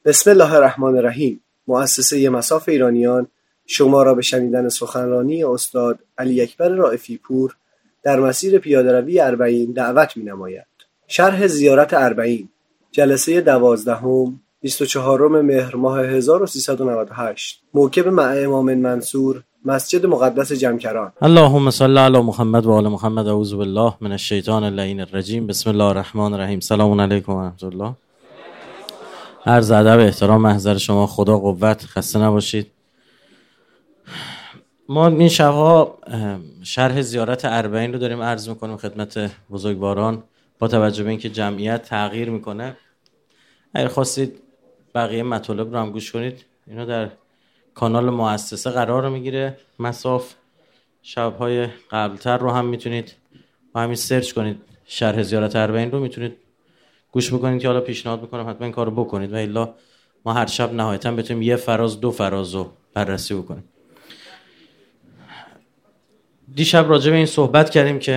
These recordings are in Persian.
بسم الله الرحمن الرحیم. مؤسسه مصاف ایرانیان شما را به شنیدن سخنرانی استاد علی اکبر رائفی پور در مسیر پیاده‌روی اربعین دعوت می‌نماید. شرح زیارت اربعین، جلسه 12 24 مهر ماه 1398، موکب مع امام منصور، مسجد مقدس جمکران. اللهم صل علی محمد و آل محمد. اعوذ بالله من الشیطان اللعین الرجیم. بسم الله الرحمن الرحیم. سلام علیکم و رحمت الله. عرض ادب احترام محضر شما. خدا قوت. خسته نباشید. ما این شبها شرح زیارت اربعین رو داریم عرض میکنیم خدمت بزرگواران. با توجه به اینکه جمعیت تغییر میکنه، اگر خواستید بقیه مطالب رو هم گوش کنید، اینا در کانال مؤسسه قرار میگیره. مصاف شبهای قبلتر رو هم میتونید با همین سرچ کنید شرح زیارت اربعین رو میتونید گوش بکنید که حالا پیشنهاد میکنم حتما این کارو بکنید و الا ما هر شب نهایتا بتونیم یه فراز دو فراز رو بررسی بکنیم. دیشب راجع به این صحبت کردیم که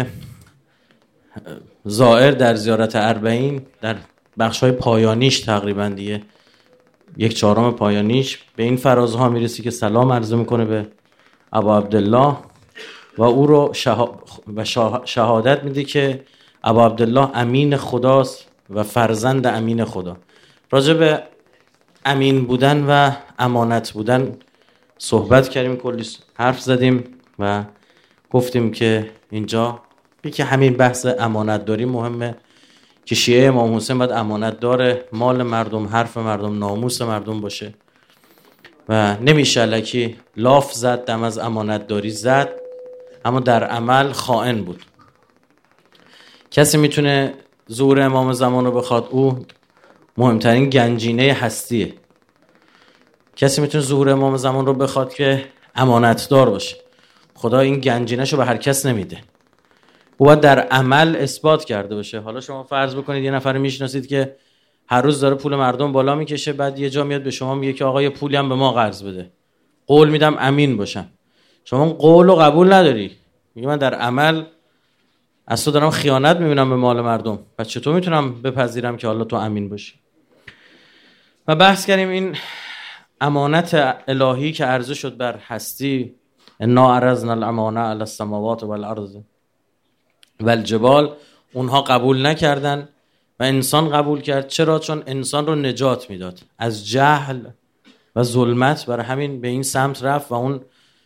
زائر در زیارت اربعین در بخش‌های پایانیش تقریبا دیگه 1/4 پایانیش به این فرازها میرسی که سلام عرضه میکنه به ابا عبدالله و او رو شهادت میده که ابا عبدالله امین خداست و فرزند امین خدا. راجع به امین بودن و امانت بودن صحبت کردیم، کلی حرف زدیم و گفتیم که اینجا که همین بحث امانت داری مهمه که شیعه امام حسین باید امانت داره، مال مردم، حرف مردم، ناموس مردم باشه و نمیشه الکی لاف زد، دم از امانت داری زد اما در عمل خائن بود. کسی میتونه ظهور امام زمان رو بخواد، او مهمترین گنجینه هستیه. کسی میتونه ظهور امام زمان رو بخواد که امانت دار باشه. خدا این گنجینه‌شو به هر کس نمیده، او باید در عمل اثبات کرده باشه. حالا شما فرض بکنید یه نفر میشناسید که هر روز داره پول مردم بالا میکشه، بعد یه جا میاد به شما میگه که آقا یه پولی هم به ما قرض بده، قول میدم امین باشم. شما قول رو قبول نداری، میگه من در عمل از تو دارم خیانت میبینم به مال مردم، پس چطور میتونم بپذیرم که حالا تو امین باشی؟ و بحث کردیم این امانت الهی که عرضه شد بر هستی، انا عرضنا الامانه علی السماوات والارض والجبال، اونها قبول نکردن و انسان قبول کرد. چرا؟ چون انسان رو نجات میداد از جهل و ظلمت، برای همین به این سمت رفت و اون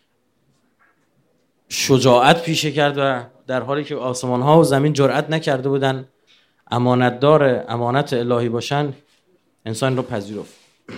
شجاعت پیشه کرد و در حالی که آسمان ها و زمین جرأت نکرده بودن امانت دار امانت الهی باشن، انسان رو پذیرفت.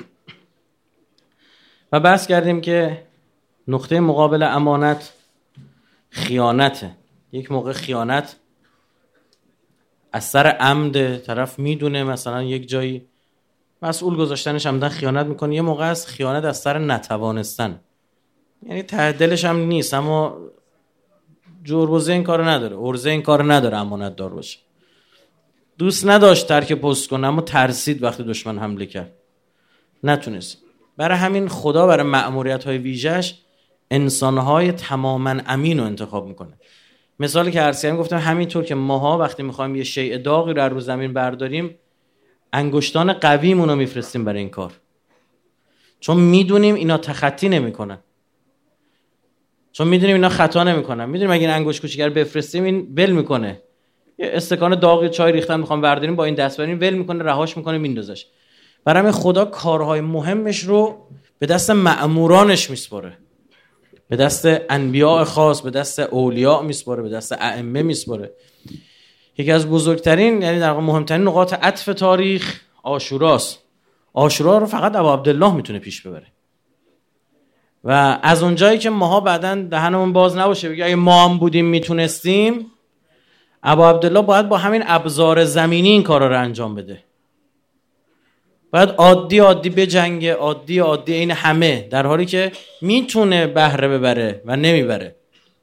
و بحث کردیم که نقطه مقابل امانت خیانته. یک موقع خیانت از سر عمد، طرف میدونه مثلا یک جایی مسئول گذاشتنش عمدن خیانت میکنه. یه موقع از خیانت از سر نتوانستن، یعنی ته دلش هم نیست اما جربوزه این کارو نداره، ارزه این کارو نداره امانت دار باشه. دوست نداشت ترک پست کنه اما ترسید وقتی دشمن حمله کرد نتونست. برای همین خدا برای مأموریت‌های ویژه‌اش انسان‌های تماماً امین رو انتخاب میکنه. مثالی که عرض کردم گفتم همینطور که ماها وقتی میخوایم یه شیء داغی رو از زمین برداریم، انگشتان قویمون رو میفرستیم برای این کار، چون میدونیم اینا تخطی نمیکنن، چون میدونیم اینا خطا نمیکنن. میدونیم اگه این انگشت کوچیک رو بفرستیم این ول میکنه. یه استکان داغ چای ریختن میخوام برداریم، با این دست بریم ول میکنه، رهاش میکنه، میندازش. برای همین خدا کارهای مهمش رو به دست مأمورانش میسپاره، به دست انبیاء خاص، به دست اولیاء میسپاره، به دست ائمه میسپاره. یکی از بزرگترین، یعنی در واقع مهمترین نقاط عطف تاریخ عاشوراست. عاشورا رو فقط ابا عبدالله میتونه پیش ببره و از اونجایی که ماها بعداً دهنمون باز نباشه بگه اگه ما هم بودیم میتونستیم، ابا عبدالله باید با همین ابزار زمینی این کارا رو انجام بده. باید عادی بجنگه، عادی این همه، در حالی که میتونه بهره ببره و نمیبره.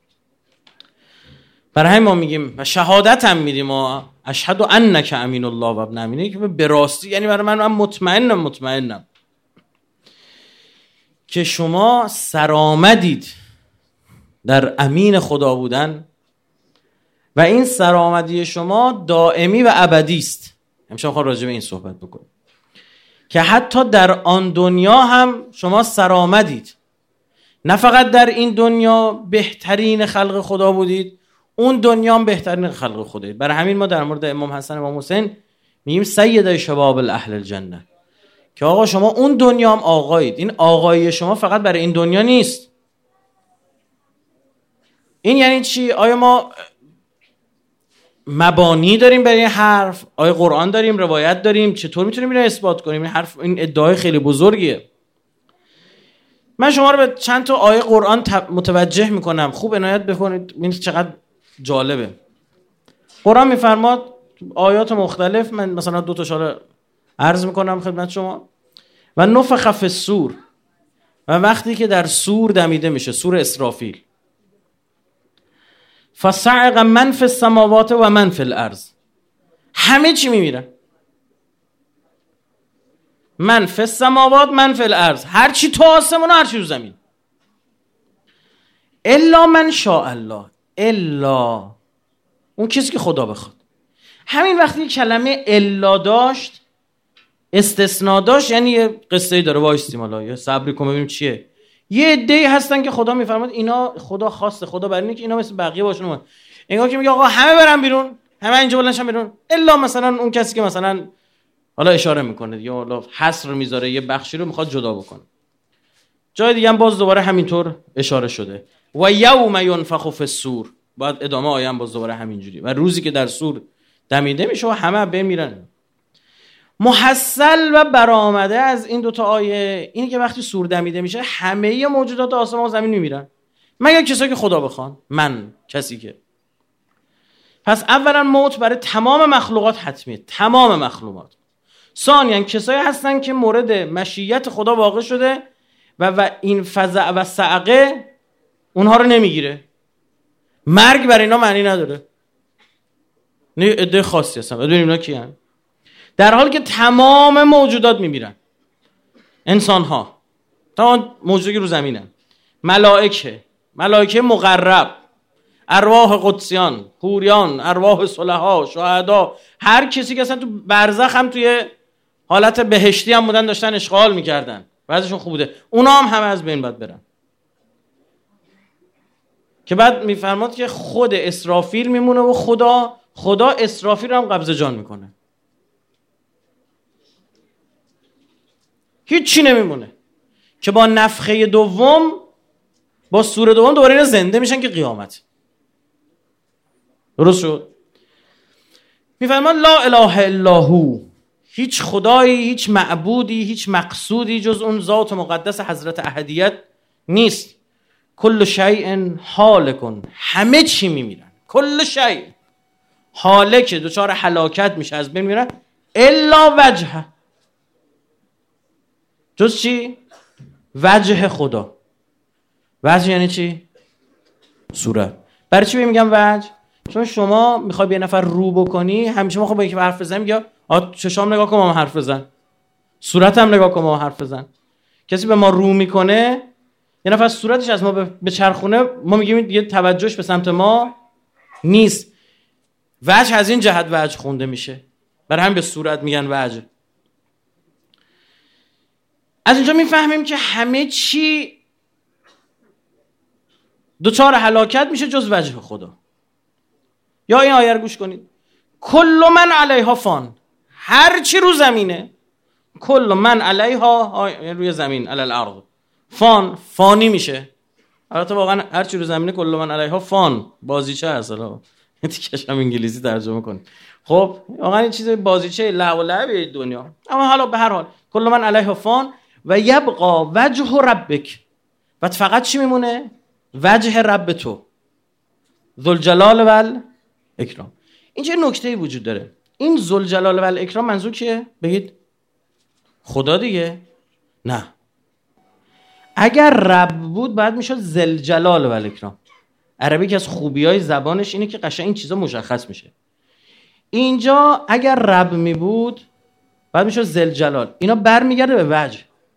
برای همین ما میگیم و شهادت هم میدیم اشهد انک امین الله و ابن امینه، که به راستی، یعنی برای من مطمئنم که شما سرآمدید در امین خدا بودن و این سرآمدی شما دائمی و ابدی است. امشب خواهم راجع به این صحبت بکنم. که حتی در آن دنیا هم شما سرآمدید، نه فقط در این دنیا بهترین خلق خدا بودید، اون دنیا هم بهترین خلق خدایید. برای همین ما در مورد امام حسن و امام حسین میگیم سید شباب اهل الجنه، که آقا شما اون دنیا هم آقایید. این آقایی شما فقط برای این دنیا نیست. این یعنی چی؟ آیا ما مبانی داریم برای این حرف؟ آیا قرآن داریم؟ روایت داریم؟ چطور میتونیم اینو اثبات کنیم؟ این ادعای خیلی بزرگیه. من شما رو به چند تا آیه قرآن متوجه میکنم، خوب عنایت بکنید. این چقدر جالبه. قرآن میفرماد آیات مختلف، من مثلا 2 تاشو عرض میکنم خدمت شما. و نفخ فی الصور، و وقتی که در صور دمیده میشه، صور اسرافیل، فصعق من فی السماوات و من فی الارض، همه چی میمیرن. من فی السماوات من فی الارض، هر چی تو آسمون و هر چی تو زمین. الا من شاء الله، الا اون کسی که خدا بخواد. همین وقتی کلمه الا داشت، استثناء داشت، یعنی یه قصه‌ای داره. وایسیم حالا یا صبر کن ببینیم چیه. یه عده‌ای هستن که خدا میفرماد اینا خدا خواسته، خدا برای اینه که اینا مثل بقیه باشن. اومد انگار که میگه آقا همه برن بیرون، همه اینجا بلندشن بیرون، الا مثلا اون کسی که مثلا حالا اشاره میکنه یا حالا حصر میذاره، یه بخشی رو میخواد جدا بکنه. جای دیگه هم باز دوباره همینطور اشاره شده. و یوم ینفخ فی الصور، بعد ادامه آیه هم باز دوباره همینجوری. و روزی که در صور دمیده میشه و همه بمیرن. محصل و برآمده از این 2 تا آیه اینی که وقتی صور دمیده میشه همه موجودات آسمان و زمین میمیرن، مگر کسایی که خدا بخوان. من کسی که پس اولا موت برای تمام مخلوقات حتمیه، تمام مخلوقات. ثانیاً کسایی هستن که مورد مشیت خدا واقع شده و این فزع و صعقه اونها رو نمیگیره. مرگ برای اینا معنی نداره. نه عده خاصی هستن. ببینیم اینا کی هستن. در حالی که تمام موجودات میمیرن. انسان ها، تمام موجودی که رو زمینن، ملائکه مقرب، ارواح قدسیان، حوریان، ارواح صلحا، شهدا، هر کسی که اصلا تو برزخ هم توی حالت بهشتی هم بودن، داشتن اشغال میکردن، بعضیشون خوب بوده، اونا هم همه از بین باید برن. که بعد میفرماد که خود اسرافیل میمونه و خدا اسرافیل رو هم قبض جان میکنه. هیچی نمیمونه که با نفخه دوم، با سور دوم دوباره اینا زنده میشن که قیامت. درست شد؟ میفرماد لا اله الا هو، هیچ خدایی، هیچ معبودی، هیچ مقصودی جز اون ذات مقدس حضرت احدیت نیست. کل شیء هالک، همه چی میمیرن، کل شیء هالک، دچار هلاکت میشه، از بین میرن، الا وجهه، جز چی؟ وجه خدا. وجه یعنی چی؟ صورت. برای چی میگم وجه؟ چون شما میخوای به یه نفر رو بکنی، همیشه ما خب با یکی حرف بزنیم میگه چشام نگاه کن ما حرف بزن، صورتم نگاه کن ما حرف بزن. کسی به ما رو میکنه، یه نفر صورتش از ما به چرخونه، ما میگیم یه توجهش به سمت ما نیست. وجه از این جهت وجه خونده میشه، برای هم به صورت میگن وجه. از اینجا میفهمیم که همه چی دوچار هلاکت میشه جز وجه خدا. یا این آیه رو گوش کنید، کل من علیها فان، هر چی رو زمینه، کل من علیها، روی زمین، علی الارض، فانی میشه. البته واقعا هر چی رو زمینه کل من علیها فان بازیچه هست، حالا تیکش هم انگلیسی ترجمه کنید. خب واقعا این چیز بازیچه لعب و لعب دنیا، اما حالا به هر حال کل من علیها فان و یبقى وجه ربک، و فقط چی میمونه؟ وجه رب تو، ذوالجلال و الاکرام. اینجا نکته‌ای وجود داره. این ذوالجلال و الاکرام منظور کیه؟ بگید خدا دیگه؟ نه، اگر رب بود بعد میشد ذوالجلال و الاکرام. عربی که از خوبیای زبانش اینه که قشنگ این چیزا مشخص میشه. اینجا اگر رب می بود بعد میشد ذوالجلال. اینا برمیگرده به وجه.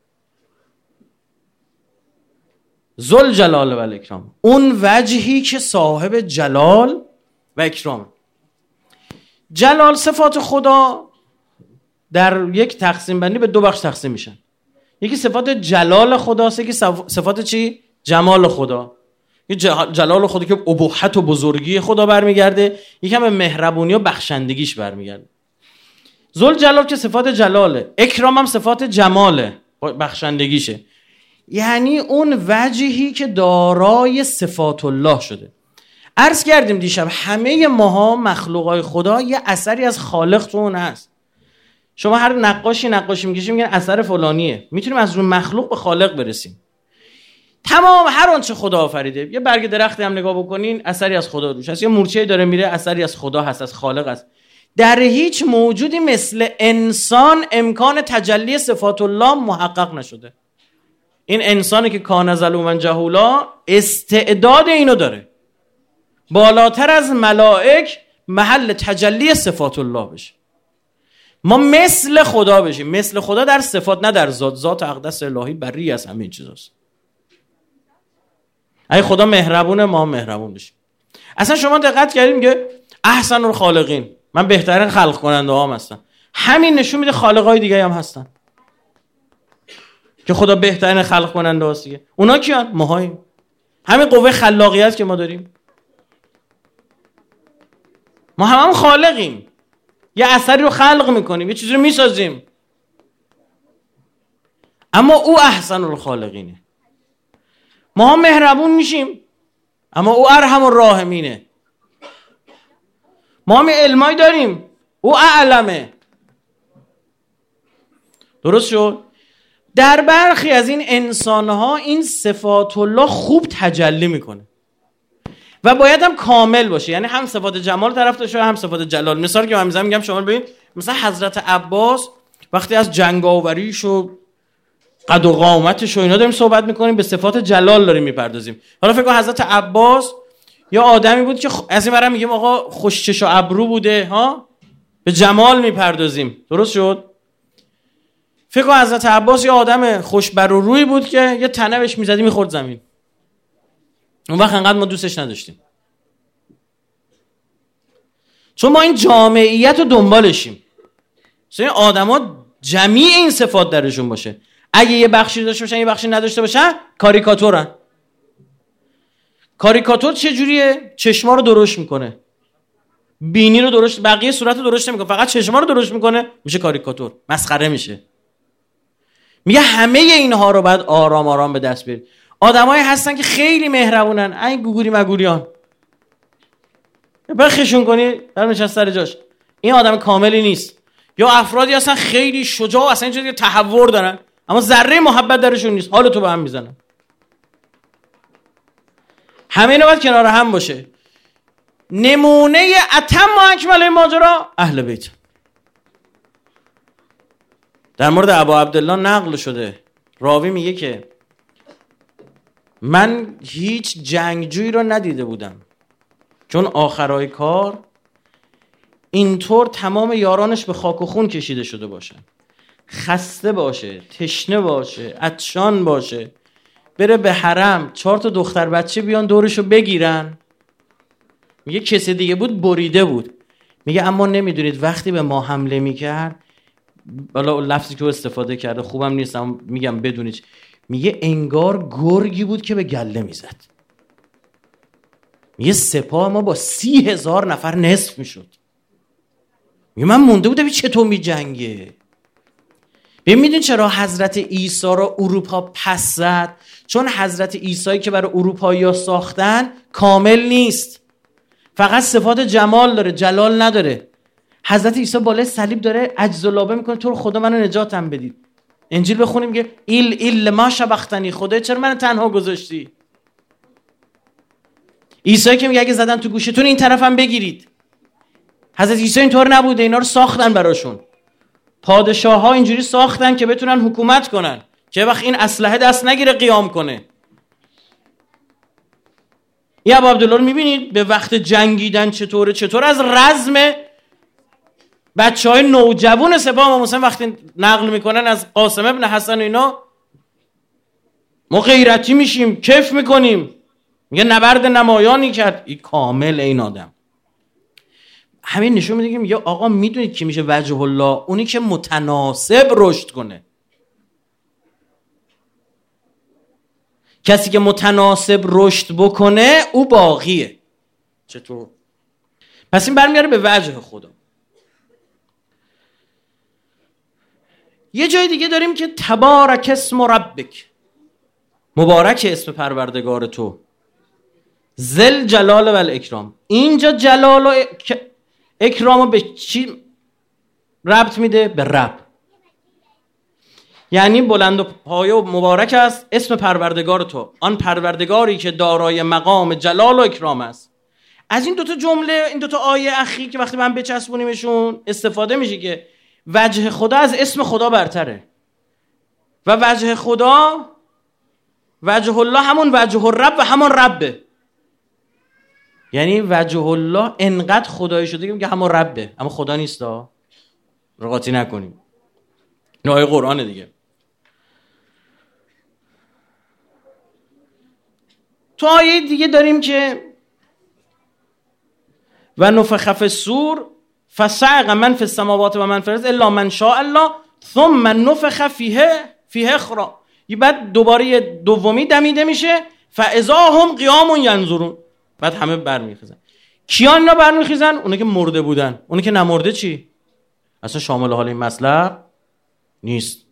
ذوالجلال و الاکرام، اون وجهی که صاحب جلال و اکرام. جلال صفات خدا در یک تقسیم بندی به 2 بخش تقسیم میشن. یکی صفات جلال خداست، یکی صفات چی؟ جمال خدا. یکی جلال خدا که ابوحت و بزرگی خدا برمیگرده، یکی هم به مهربونی و بخشندگیش برمیگرده. ذوالجلال که صفات جلاله، اکرام هم صفات جماله، بخشندگیشه. یعنی اون وجهی که دارای صفات الله شده. عرض کردیم دیشب همه ماها مخلوقای خدا یه اثری از خالق تو اون هست. شما هر نقاشی میکشی میگن اثر فلانیه. میتونیم از روی مخلوق به خالق برسیم. تمام هر آنچه خدا آفریده، یه برگ درختی هم نگاه بکنین اثری از خدا روش هست، یه مورچه‌ای داره میره اثری از خدا هست، از خالق هست. در هیچ موجودی مثل انسان امکان تجلی صفات الله محقق نشده. این انسانی که کان ظلوما جهولا استعداد اینو داره، بالاتر از ملائک محل تجلی صفات الله بشه. ما مثل خدا بشیم، مثل خدا در صفات نه در ذات. ذات اقدس الهی بری از همین چیزاست. اگه خدا مهربونه ما مهربون بشیم. اصلا شما دقت کردین که احسن الخالقین، من بهترین خلق کننده هام هستم، همین نشون میده خالقای دیگه هم هستن که خدا بهترین خلق کننده هاست دیگه. اونا کیان؟ ماهاییم. همین قوه خلاقیت که ما داریم، ما هم خالقیم، یه اثری رو خلق میکنیم، یه چیزی رو میسازیم. اما او احسن الخالقینه. ما هم مهربون میشیم، اما او ارحم الراحمینه. ما هم علمای داریم، او اعلمه. درست شد؟ در برخی از این انسانها این صفات الله خوب تجلی میکنه و باید هم کامل باشه. یعنی هم صفات جمال طرف داشته هم صفات جلال. مثال که من میگم شما ببین، مثلا حضرت عباس وقتی از جنگاوریش و قد و قامتش و اینا داریم صحبت میکنیم، به صفات جلال داریم میپردازیم. حالا فکر کن حضرت عباس یا آدمی بود که از این برام میگیم آقا خوشچش و ابرو بوده ها، به جمال میپردازیم. درست شد؟ فکر کن حضرت عباس یا آدم خوش بر و روی بود که یه تنه بهش میزدی میخورد زمین. اون وقت انقدر ما دوستش نداشتیم، چون ما این جامعیت رو دنبالشیم. این آدما جمیع این صفات درشون باشه. اگه یه بخشی داشته باشن یه بخشی نداشته باشن، کاریکاتورن. کاریکاتور چه جوریه؟ چشما رو درشت میکنه، بینی رو درشت، بقیه صورت رو درشت نمیکنه، فقط چشما رو درشت میکنه، میشه کاریکاتور، مسخره میشه. میگه همه اینها رو باید آرام آرام به دست بیارید. آدمایی هستن که خیلی مهربونن، این گوگوری مگوریان، بخشون کنی در نشست سر جاش. این آدم کاملی نیست. یا افرادی هستن خیلی شجاع، اصلا اینجوری که تهور دارن اما ذره محبت درشون نیست، حالتو به هم میزنن. همه اینا باید کنار هم باشه. نمونه اتم و اکمل ماجرا اهل بیت. در مورد ابا عبدالله نقل شده، راوی میگه که من هیچ جنگجویی رو ندیده بودم چون آخرای کار اینطور تمام یارانش به خاک و خون کشیده شده باشن، خسته باشه، تشنه باشه، عطشان باشه، بره به حرم 4 تا دختر بچه بیان دورشو بگیرن. میگه کسی دیگه بود بریده بود. میگه اما نمیدونید وقتی به ما حمله میکرد، بالا لفظی که استفاده کرده خوبم نیست اما میگم بدونید، میگه انگار گرگی بود که به گله میزد. میگه سپاه ما با 30,000 نفر نصف میشد. میگه من مونده بودم چطور میجنگه. ببینید چرا حضرت عیسی رو اروپا پس زد؟ چون حضرت عیسی که برای اروپایی‌ها ساختن کامل نیست، فقط صفات جمال داره، جلال نداره. حضرت عیسی بالای صلیب داره عجز و لابه میکنه، تو رو خدا منو نجاتم بدید. انجیل بخونیم میگه ایل ما شبختنی، خدا چرا منو تنها گذاشتی؟ عیسی که میگه اگه زدن تو گوشتون این طرفم بگیرید. حضرت عیسی اینطور نبوده، اینا رو ساختن براشون. پادشاه ها اینجوری ساختن که بتونن حکومت کنن، که وقت این اسلحه دست نگیره قیام کنه. یا ابو عبدالله رو میبینید به وقت جنگیدن چطور از رزم بچهای نوجوان سپاه امام حسین وقتی نقل میکنن از قاسم ابن حسن و اینا، ما غیرتی میشیم، کیف میکنیم. میگه نبرد نمایانی کرد. این کامل این آدم. همین نشون میده که میگه آقا میدونید کی میشه وجه الله؟ اونی که متناسب رشد کنه. کسی که متناسب رشد بکنه او باقیه. چطور؟ پس این برمیاره به وجه خدا. یه جای دیگه داریم که تبارک اسم ربک، مبارک اسم پروردگار تو، ذل جلال و الاکرام. اینجا جلال و اکرامو به چی ربط میده؟ به رب. یعنی بلند و پایه و مبارک است اسم پروردگار تو، آن پروردگاری که دارای مقام جلال و اکرام است. از این دوتا جمله، این دوتا آیه اخیر که وقتی من بچسبونیمشون استفاده میشه که وجه خدا از اسم خدا برتره و وجه خدا، وجه الله همون وجه الرب و همون ربه. یعنی وجه الله انقدر خدایی شده که میگه همون ربه، اما خدا نیستا. رقاطی نکنیم. این آیه قرآنه دیگه. تو آیه دیگه داریم که و نفخ فی الصور فصعق من فی السماوات و من فی الارض الا من شاء الله ثم نفخ فیه اخرى. بعد دوباره دومی دمیده میشه فاذا هم قیام ینظرون. بعد همه برمیخیزن. کیان اینا برمیخیزن؟ اونه که مرده بودن. اونه که نمرده چی؟ اصلا شامل حال این مطلب نیست.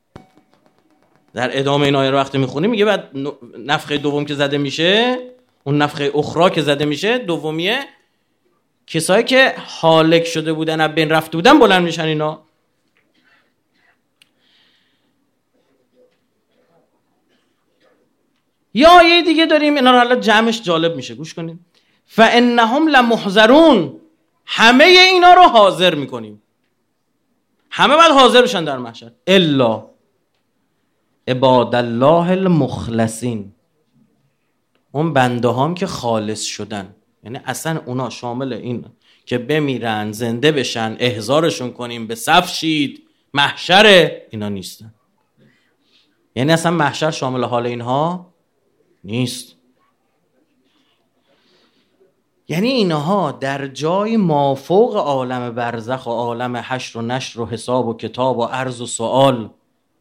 در ادامه این آیه رو وقتی میخونیم میگه بعد نفخه دوم که زده میشه، اون نفخه اخرى که زده میشه، دومیه، کسایی که هالک شده بودن، از بین رفته بودن بلند میشن اینا. یا آیه دیگه داریم، اینا رو حالا جمعش جالب میشه، گوش کنید. فانهم لمحضرون، همه اینا رو حاضر میکنیم. همه باید حاضر بشن در محشر الا عباد الله المخلصین، اون بنده هام که خالص شدن. یعنی اصلا اونا شامل این که بمیرن زنده بشن احضارشون کنیم به صف شید محشر، اینا نیستن. یعنی اصلا محشر شامل حال اینها نیست. یعنی اینها در جای مافوق عالم برزخ و عالم حشر و نشر و حساب و کتاب و عرض و سوال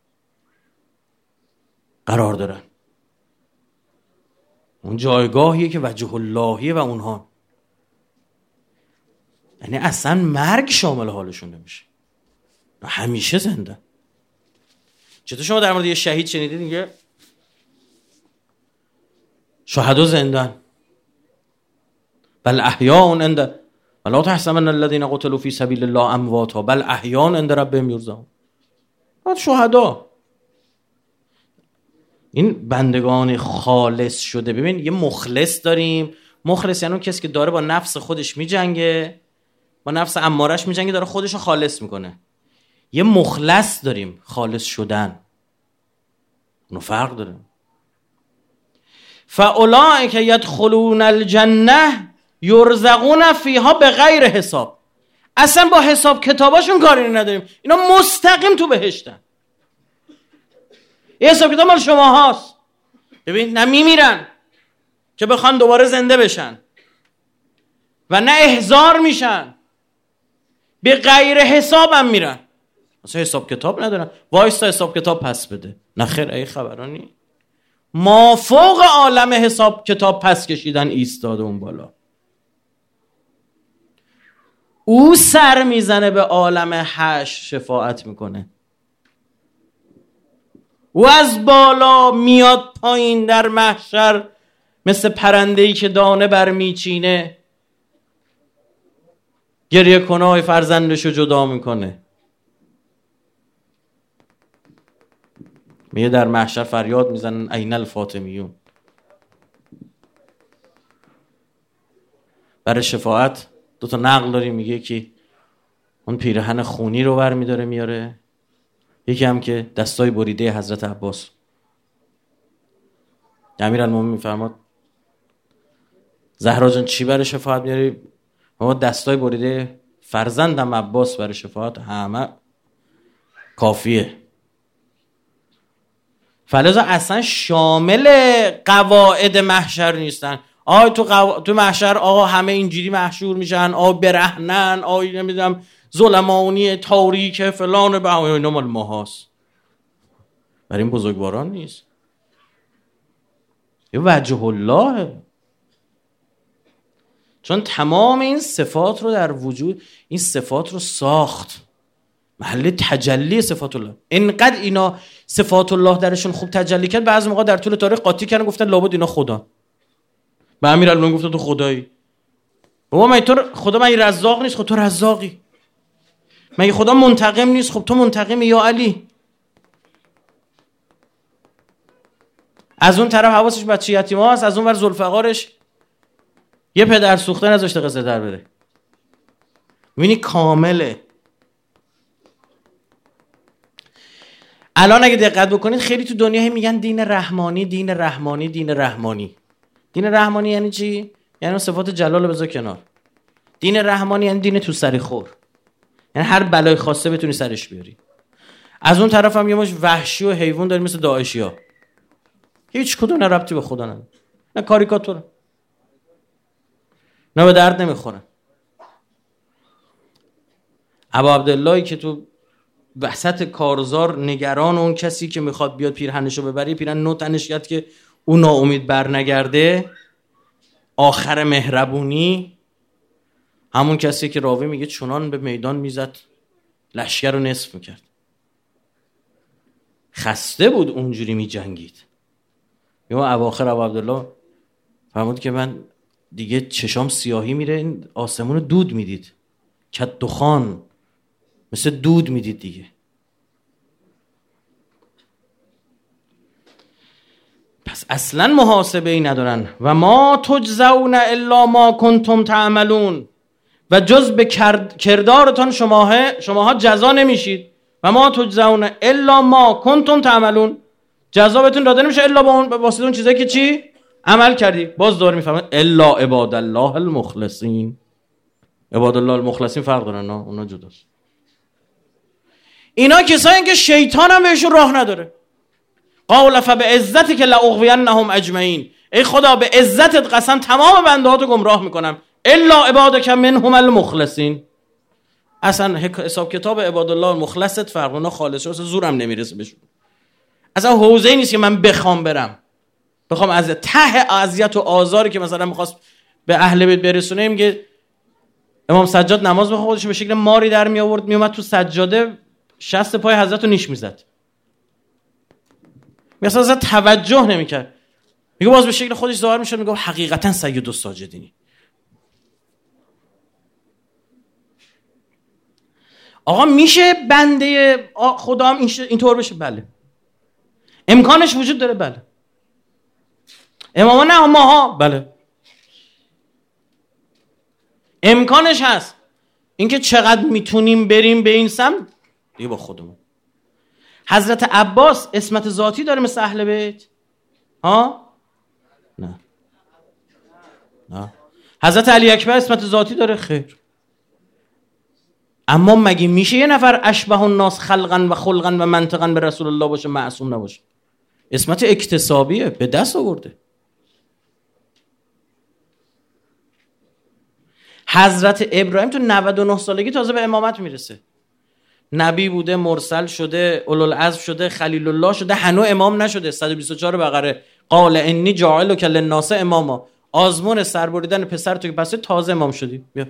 قرار دارن. اون جایگاهیه که وجه اللهیه و اونها، یعنی اصلا مرگ شامل حالشون نمیشه، همیشه زنده. چطور شما در مورد یه شهید شنیدید میگه شهدا زندن؟ بل احیاء عند ولا تحسبن الذين قتلوا في سبيل الله امواتا بل احیاء عند ربهم يرزقون. شهدا این بندگان خالص شده. ببین یه مخلص داریم. مخلص یعنی اون کسی که داره با نفس خودش میجنگه، با نفس امارش میجنگه، داره خودش رو خالص میکنه. یه مخلص داریم، خالص شدن. اونو فرق داره. فاولئک یدخلون الجنه یرزقون فیها بغیر حساب. اصلا با حساب کتاباشون کاری نداریم، اینا مستقیم تو بهشتن. یه حساب کتاب مال شما هاست. ببین، نه میمیرن که بخوان دوباره زنده بشن و نه احضار میشن، به غیر حساب هم میرن. اصلا حساب کتاب ندارن. وایستا حساب کتاب پس بده. نه خیر، ای خبرانی ما فوق عالم حساب کتاب پس کشیدن ایستاده اون بالا. او سر میزنه به عالم حشر شفاعت میکنه. او از بالا میاد پایین در محشر مثل پرنده‌ای که دانه برمیچینه، گریه کنای فرزندشو جدا میکنه. میگه در محشر فریاد میزنن این الفاطمیون. برای شفاعت دو تا نقل داریم، میگه که اون پیرهن خونی رو بر میداره میاره، یکی هم که دستای بریده حضرت عباس. امیرالمومنین میفرماد زهرا جان چی برای شفاعت میاری؟ ما دستای بریده فرزندم عباس برای شفاعت همه کافیه. فلذا اصلا شامل قواعد محشر نیستن. تو محشر آقا همه اینجوری محشور میشن، برهنن، نمیدونم ظلمانی تاریک فلان به اینا مال ماهاست. برای این بزرگواران نیست. یه وجه الله. چون تمام این صفات رو در وجود، این صفات رو ساخت، محل تجلی صفات الله. اینقدر اینا صفات الله درشون خوب تجلی کرد، بعضی موقع در طول تاریخ قاطی کردن گفتن لابد اینا خدا. به امیرالمومنین گفتن تو خدایی. بابا من تو خدا، من رزاق نیست، خب تو رزاقی. مگه خدا منتقم نیست، خب تو منتقمی یا علی. از اون طرف حواسش بچه یتیما هست، از اون ور ذوالفقارش یه پدر سوخته نذاشته قصه در بره. می‌بینی کامله. الان اگه دقت بکنید خیلی تو دنیا میگن دین رحمانی، دین رحمانی، دین رحمانی. دین رحمانی یعنی چی؟ یعنی صفات جلال رو بذار کنار. دین رحمانی یعنی دین تو سری خور، یعنی هر بلای خاصه بتونی سرش بیاری. از اون طرف هم یه مش وحشی و حیوان داری مثل داعشیا، هیچ کدوم نه ربطی به خدا نداره، نه کاریکاتور، نه به درد نمیخوره. ابا عبداللهی که تو وسط کارزار نگران اون کسی که میخواد بیاد پیرهنشو ببره، پیرهن نو تنش کرد که اون ناامید بر نگرده، آخر مهربونی، همون کسی که راوی میگه چنان به میدان میزد لشکر رو نصف میکرد. خسته بود اونجوری میجنگید. یا اواخر ابو عبدالله فرمود که من دیگه چشام سیاهی میره، این آسمون دود میدید، کت دخان مثل دود میدید دیگه. پس اصلا محاسبه ای ندارن. و ما تجزون الا ما کنتم تعملون، و جز به کردارتان شماها جزا نمیشید. و ما تجزون الا ما کنتم تعملون، جزا بهتون داده نمیشه الا با اون واسه اون چیزایی که چی عمل کردی. باز داره میفهمن الا عباد الله المخلصین. عباد الله المخلصین فرق دارن، نه اونا جداست. اینا کسایی که شیطان هم بهشون راه نداره. قال فبعزتک لاغوینهم اجمعین، ای خدا به عزتت قسم تمام بنده هاتو گمراه میکنم الا عبادک منهم المخلصین. اصلا حساب کتاب عباد الله المخلصت فرق، اونا خالصه، اصلا زورم نمیرسه بهشون. اصلا حوزه‌ای نیست که من بخوام از ته اذیت و آزاری که مثلا می‌خواست به اهل بیت برسونه. میگه امام سجاد نماز بخواد خودش به شکل ماری در می آورد، میومد تو سجاده شست پای حضرت رو نیش میزد، مثلا توجه نمیکرد. میگه باز به شکل خودش ظاهر میشد، میگه حقیقتا سید الساجدینی. آقا میشه بنده خدا هم اینطور بشه؟ بله. امکانش وجود داره؟ بله. اماما نه ماها؟ بله. امکانش هست. اینکه چقدر میتونیم بریم به این سمت دیگه با خودمون. حضرت عباس اسمت ذاتی داره مثل اهل بیت؟ ها؟ نه. حضرت علی اکبر اسمت ذاتی داره؟ خیر. اما مگه میشه یه نفر اشبه الناس خلقا و خلقا و منطقا به رسول الله باشه معصوم نباشه؟ اسمت اکتسابیه، به دست آورده. حضرت ابراهیم تو 99 سالگی تازه به امامت میرسه. نبی بوده، مرسل شده، اولوالعزم شده، خلیل الله شده، هنوز امام نشده. 124 بقره قال انی جاعلک للناس اماما. آزمون سربریدن پسر تو که پس تازه امام شدی. بیا.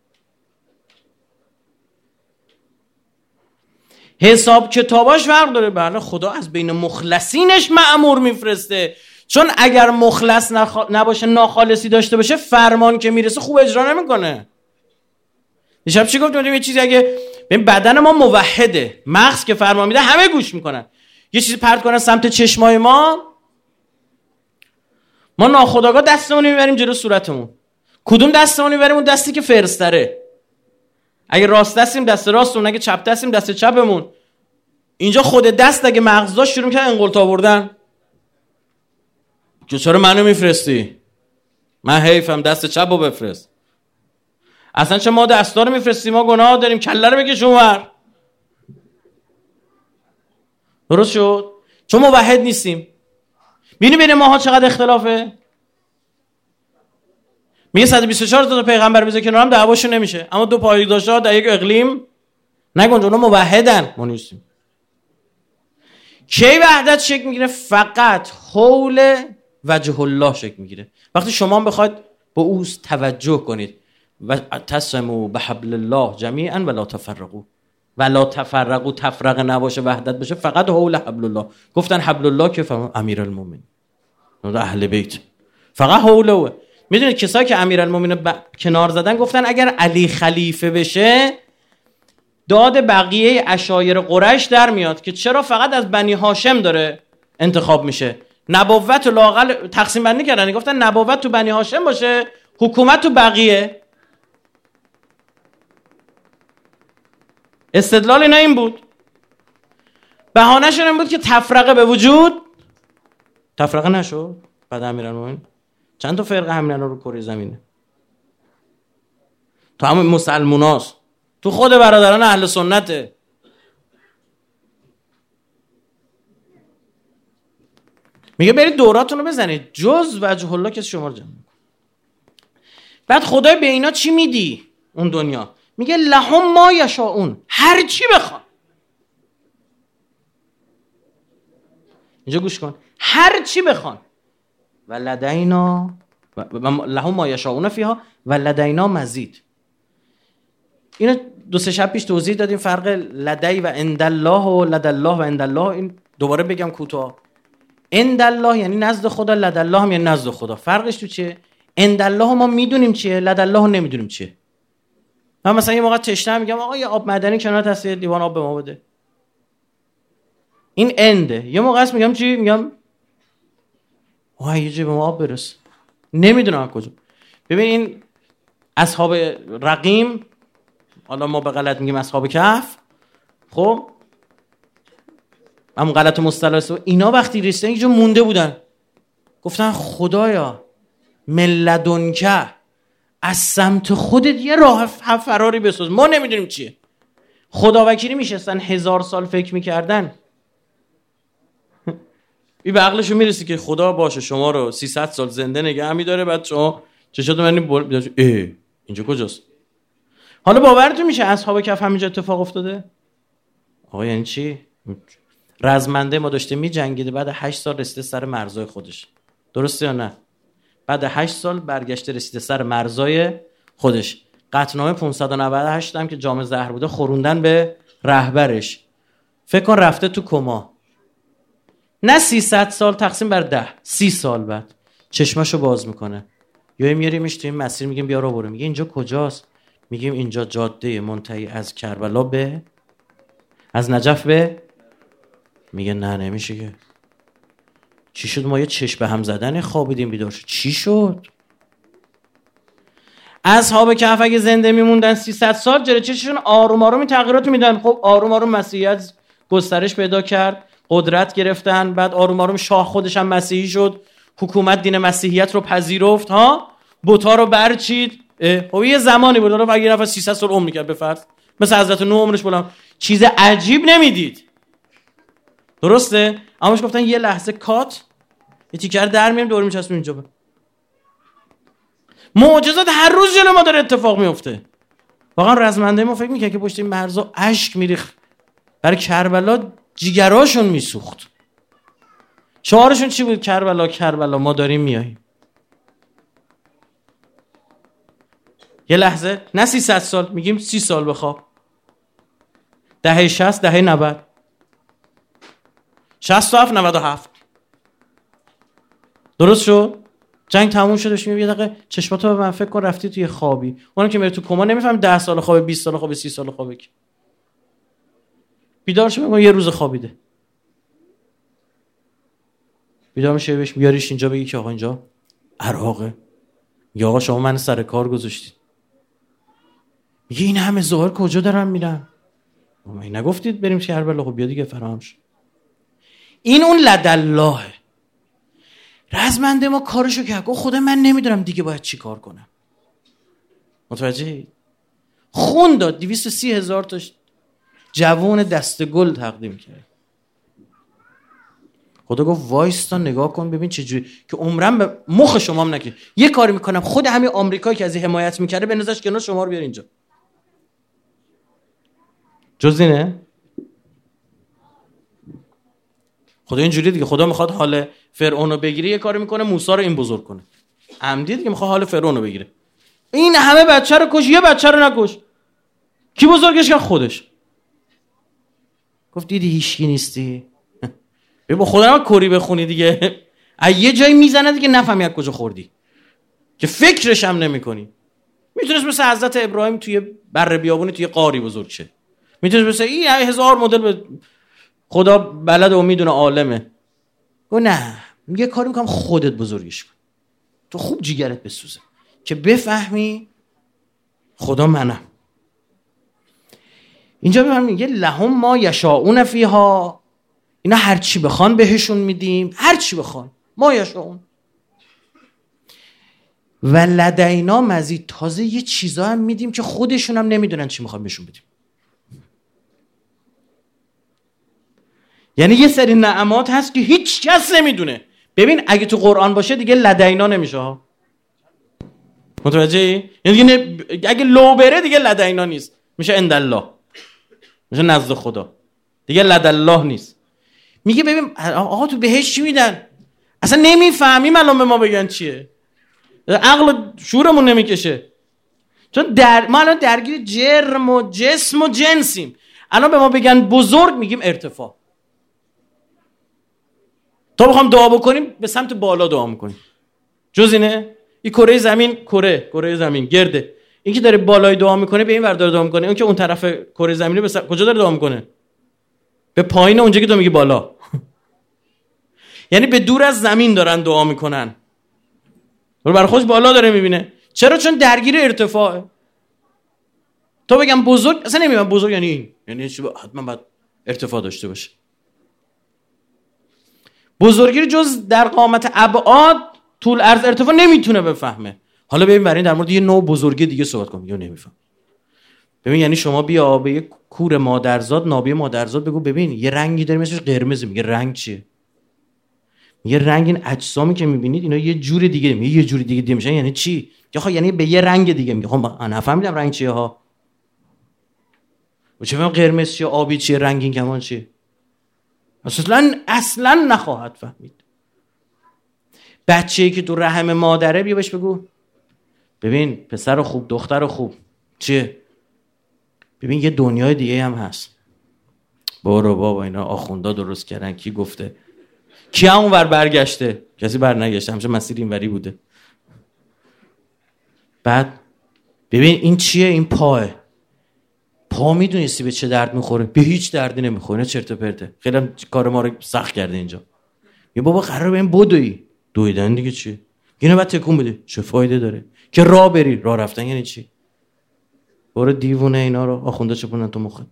حساب کتاباش فرق داره. بله خدا از بین مخلصینش مأمور میفرسته، چون اگر مخلص نباشه، ناخالصی داشته باشه، فرمان که میرسه خوب اجرا نمیکنه. دیشب چی گفتم؟ یه چیزی اگه ببین بدن ما موحده، مغز که فرمان میده همه گوش میکنن. یه چیزی پرت کنن سمت چشمای ما ناخودآگاه دستمون میبریم جلو صورتمون. کدوم دستمون میبریم؟ اون دستی که فرستره. اگه راست دستیم دست راستمون، اگه چپ دستیم دست چپمون. اینجا خود دست اگه مغز داشت شروع میکنه انقلت آوردن که چرا منو میفرستی؟ من حیفم، دست چپ رو بفرست. اصلا چه ما دستا رو میفرستی؟ ما گناه داریم، کله رو بکش اونور. درست شد؟ چون موحد نیستیم. بینی بین ماها چقدر اختلافه؟ میگه 124 تا پیغمبر بذار کنارم دعواشون نمیشه، اما دو پایگذاشت‌ها در یک اقلیم نگنج، اونا موحدن، ما نیستیم. کی وحدت شکل میگیره؟ فقط حول وجه الله شکل میگیره. وقتی شما بخواید به او توجه کنید و تسموا بحبل الله جمیعا ولا تفرقوا، ولا تفرقوا، تفرقه نباشه، وحدت بشه، فقط حول حبل الله. گفتن حبل الله که فهم امیرالمومنین، اهل بیت، فقط حوله. میدونید کسایی که امیرالمومنین کنار زدن گفتن اگر علی خلیفه بشه داد بقیه عشایر قریش در میاد که چرا فقط از بنی هاشم داره انتخاب میشه. نبوت لااقل تقسیم بندی کردن، گفتن نبوت تو بنی هاشم باشه، حکومت تو بقیه. استدلال اینا این بود، بهانه‌شون این بود که تفرقه به وجود، تفرقه نشد. بعد امیرالمومنین چند تا فرقه همین رو کره زمینه، تو همون مسلموناست، تو خود برادران اهل سنته. میگه برید دوراتون رو بزنید، جز وجه الله که شما رو جمع. بعد خدای به اینا چی میدی اون دنیا؟ میگه لهم ما یشاؤون، هر چی بخوان. اینجا گوش کن، هر چی بخوان. و لدینا لهم ما یشاؤون فیها و لدینا مزید. اینو دو سه شب پیش توضیح دادیم، فرق لدی و عند الله و لد الله و عند الله. این دوباره بگم کوتاه. عند الله یعنی نزد خدا، لد الله هم یعنی نزد خدا. فرقش تو چیه؟ عند الله ما میدونیم چیه، لد الله نمیدونیم چیه. من مثلا یه موقع تشنه میگم آقا یه آب معدنی کنار هست، یه لیوان آب به ما بده. این انده. یه موقع است میگم چی؟ میگم آقا یه جای به ما آب برس. نمیدونم کجا. ببین این اصحاب رقیم، حالا ما به غلط میگیم اصحاب کهف، خب همون غلط مصطلح، اینا وقتی رسیدن یه جا مونده بودن، گفتن خدایا ملدنکه، از سمت خودت یه راه فراری بساز، ما نمیدونیم چیه. خدا وکیلی میشستن 1000 سال فکر میکردن. این به عقلشون میرسی که خدا باشه شما رو 300 سال زنده نگه میداره، بعد شما چشاتو منی اینجا کجاست؟ حالا باورتون میشه اصحاب کهف همینجا اتفاق افتاده؟ آقا یعنی چی؟ رزمنده ما داشته میجنگیده، بعد 8 سال رسیده سر مرزای خودش، درسته یا نه؟ بعد 8 سال برگشته رسیده سر مرزای خودش. قطعنامه 598 هم که جام زهر بوده خوروندن به رهبرش. فکر کن رفته تو کما، نه 300 سال تقسیم بر 10، 30 سال بعد چشمشو باز میکنه. یا میاریمش تو این مسیر، میگیم بیا رو برو، میگه اینجا کجاست؟ میگیم اینجا جاده منتهی از کربلا به از نجف به. میگه نه نمیشه که. چی شد؟ ما یه چشم به هم زدن خوابیدیم بیدار شد. چی شد؟ اصحاب کهف اگه زنده میموندن 300 سال جلوی چششون آروم آروم تغییرات میدن. خب آروم آروم مسیحیت گسترش پیدا کرد، قدرت گرفتن، بعد آروم آروم شاه خودش هم مسیحی شد، حکومت دین مسیحیت رو پذیرفت، ها بت‌ها رو برچید. خب یه زمانی بود اگه یه نفر 300 سال عمر میکرد به فرض، مثل حضرت نوح عمرش بلند، چیز عجیب نمیدید، درسته؟ اماش گفتن یه لحظه کات، یه تیکر در میام دور میچسبیم اینجا. معجزات هر روز جلو ما داره اتفاق میفته. واقعا رزمنده ما فکر میکنه که پشت این مرزا اشک میریخت برای کربلا، جیگراشون میسوخت. شعارشون چی بود؟ کربلا کربلا ما داریم میاییم. یه لحظه نه 300 سال، میگیم 30 سال بخواب، دهه 60، دهه 90، 67، 97 درست شد. جنگ تموم شد، داشتیم یه دقیقه چشماتو به من فکر کن رفتی توی خوابی. اونم که میره تو کما نمیفهم 10 سال خوابه، 20 سال خوابه، 30 سال خوابه. بیدار شه میگم یه روز خوابیده. بیدار میشه بهش بیاریش اینجا، بگی که آقا اینجا عراقه. یا آقا شما من سر کار گذاشتید. میگه این همه ظاهر کجا دارن میرن؟ ما این نگفتید بریم کربلا؟ خب بیا دیگه فراهم شد. این اون لدالله. رزمنده ما کارشو کرد، گفت خدا من نمیدونم دیگه باید چی کار کنم. متوجهی؟ خون داد، 230,000 تا جوان دست گل تقدیم کرد. خدا گفت وایستا نگاه کن ببین چجوری که عمرم به مخ شما هم نکرد. یه کاری میکنم خود همین آمریکایی که از این حمایت میکرده بنازش کنار شما رو بیار اینجا. جز اینه؟ خدا اینجوری دیگه. خدا میخواد حال فرعون رو بگیره یه کاری میکنه موسی رو این بزرگ کنه. عمدی دیگه میخواد حال فرعون رو بگیره. این همه بچه رو کش، یه بچه رو نکش. کی بزرگش کرد؟ خودش. گفت دیدی هیچکی نیستی؟ با خدا هم کری بخونی دیگه. یه جایی میزنه دیگه نفهمی از کجا خوردی که فکرش هم نمی کنی. میتونست مثل حضرت ابراهیم توی بر بیابونی توی قاری بزرگ شه. میتونست مثل این 1000 مدل به خدا بلد و میدونه عالمه. گفت نه، یه کاری میکنم خودت بزرگش کن، تو خوب جیگرت بسوزه که بفهمی خدا منم. اینجا بفهمی میگه لهم ما یشاؤون فیها، اینا هر چی بخوان بهشون میدیم، هر چی بخوان. ما یشاؤون و لدینا مزید، تازه یه چیزا هم میدیم که خودشون هم نمیدونن چی میخوام بهشون بدیم. یعنی یه سری نعمات هست که هیچ کس نمیدونه. ببین اگه تو قرآن باشه دیگه لدینا نمیشه ها. متوجهی؟ یعنی اگه لو بره دیگه لدینا نیست، میشه عندالله، میشه نزد خدا، دیگه لدالله نیست. میگه ببین آقا تو بهش چی میدن؟ اصلا نمیفهمیم الان به ما بگن چیه. عقل شورمون نمیکشه. چون ما الان درگیر جرم و جسم و جنسیم. الان به ما بگن بزرگ میگیم ارتفاع. تا بخوام دعا بکنیم به سمت بالا دعا میکنیم. جز اینه؟ این کره زمین، کره زمین گرده. این که داره بالای دعا میکنه به این ور داره دعا میکنه. اون که اون طرف کره زمینه به کجا داره دعا میکنه؟ به پایین، اونجا که تو میگی بالا. یعنی به دور از زمین دارن دعا میکنن. برای خودش بالا داره میبینه. چرا؟ چون درگیر ارتفاعه. تا بگم بزرگ اصلا نمیگم بزرگ یعنی این، یعنی حتما باید ارتفاع داشته باشه. بزرگی جز در قامت ابعاد، طول عرض ارتفاع نمیتونه بفهمه. حالا ببین برای این در مورد یه نوع بزرگی دیگه صحبت کنم. یا نمیفهم. ببین یعنی شما بیا به یه کور مادرزاد، نابی مادرزاد بگو ببین یه رنگی داره مثلش قرمز، میگه رنگ چیه؟ میگه رنگ این اجسامی که میبینید اینا یه جور دیگه، میگه یه جور دیگه میشن. یعنی چی؟ آخه یعنی به یه رنگ دیگه. میگه خب من نفهمیدم رنگ چیه ها. و چه فهم قرمز چیه، آبی چیه، رنگین کمان چیه؟ اصلا نخواهد فهمید. بچه‌ای که تو رحم مادره بیا بهش بگو ببین پسر خوب، دختر خوب چیه؟ ببین یه دنیای دیگه هم هست. برو بابا اینا آخوندا درست کردن. کی گفته؟ کی اونور برگشته؟ کسی بر نگشته، همشه مسیر اینوری بوده. بعد ببین این چیه؟ این پاه. پا میدونستی به چه درد میخوره؟ به هیچ دردی نمیخوره. نه چرت و پرته. خیلی هم کار ما رو سخت کرده اینجا. یه بابا قراره به این بدوی. دویدن دیگه چیه؟ اینو بعد تکون بده. چه فایده داره؟ که راه بری. راه رفتن یعنی چی؟ برو دیوونه اینا رو آخونده چپونن تو مخت.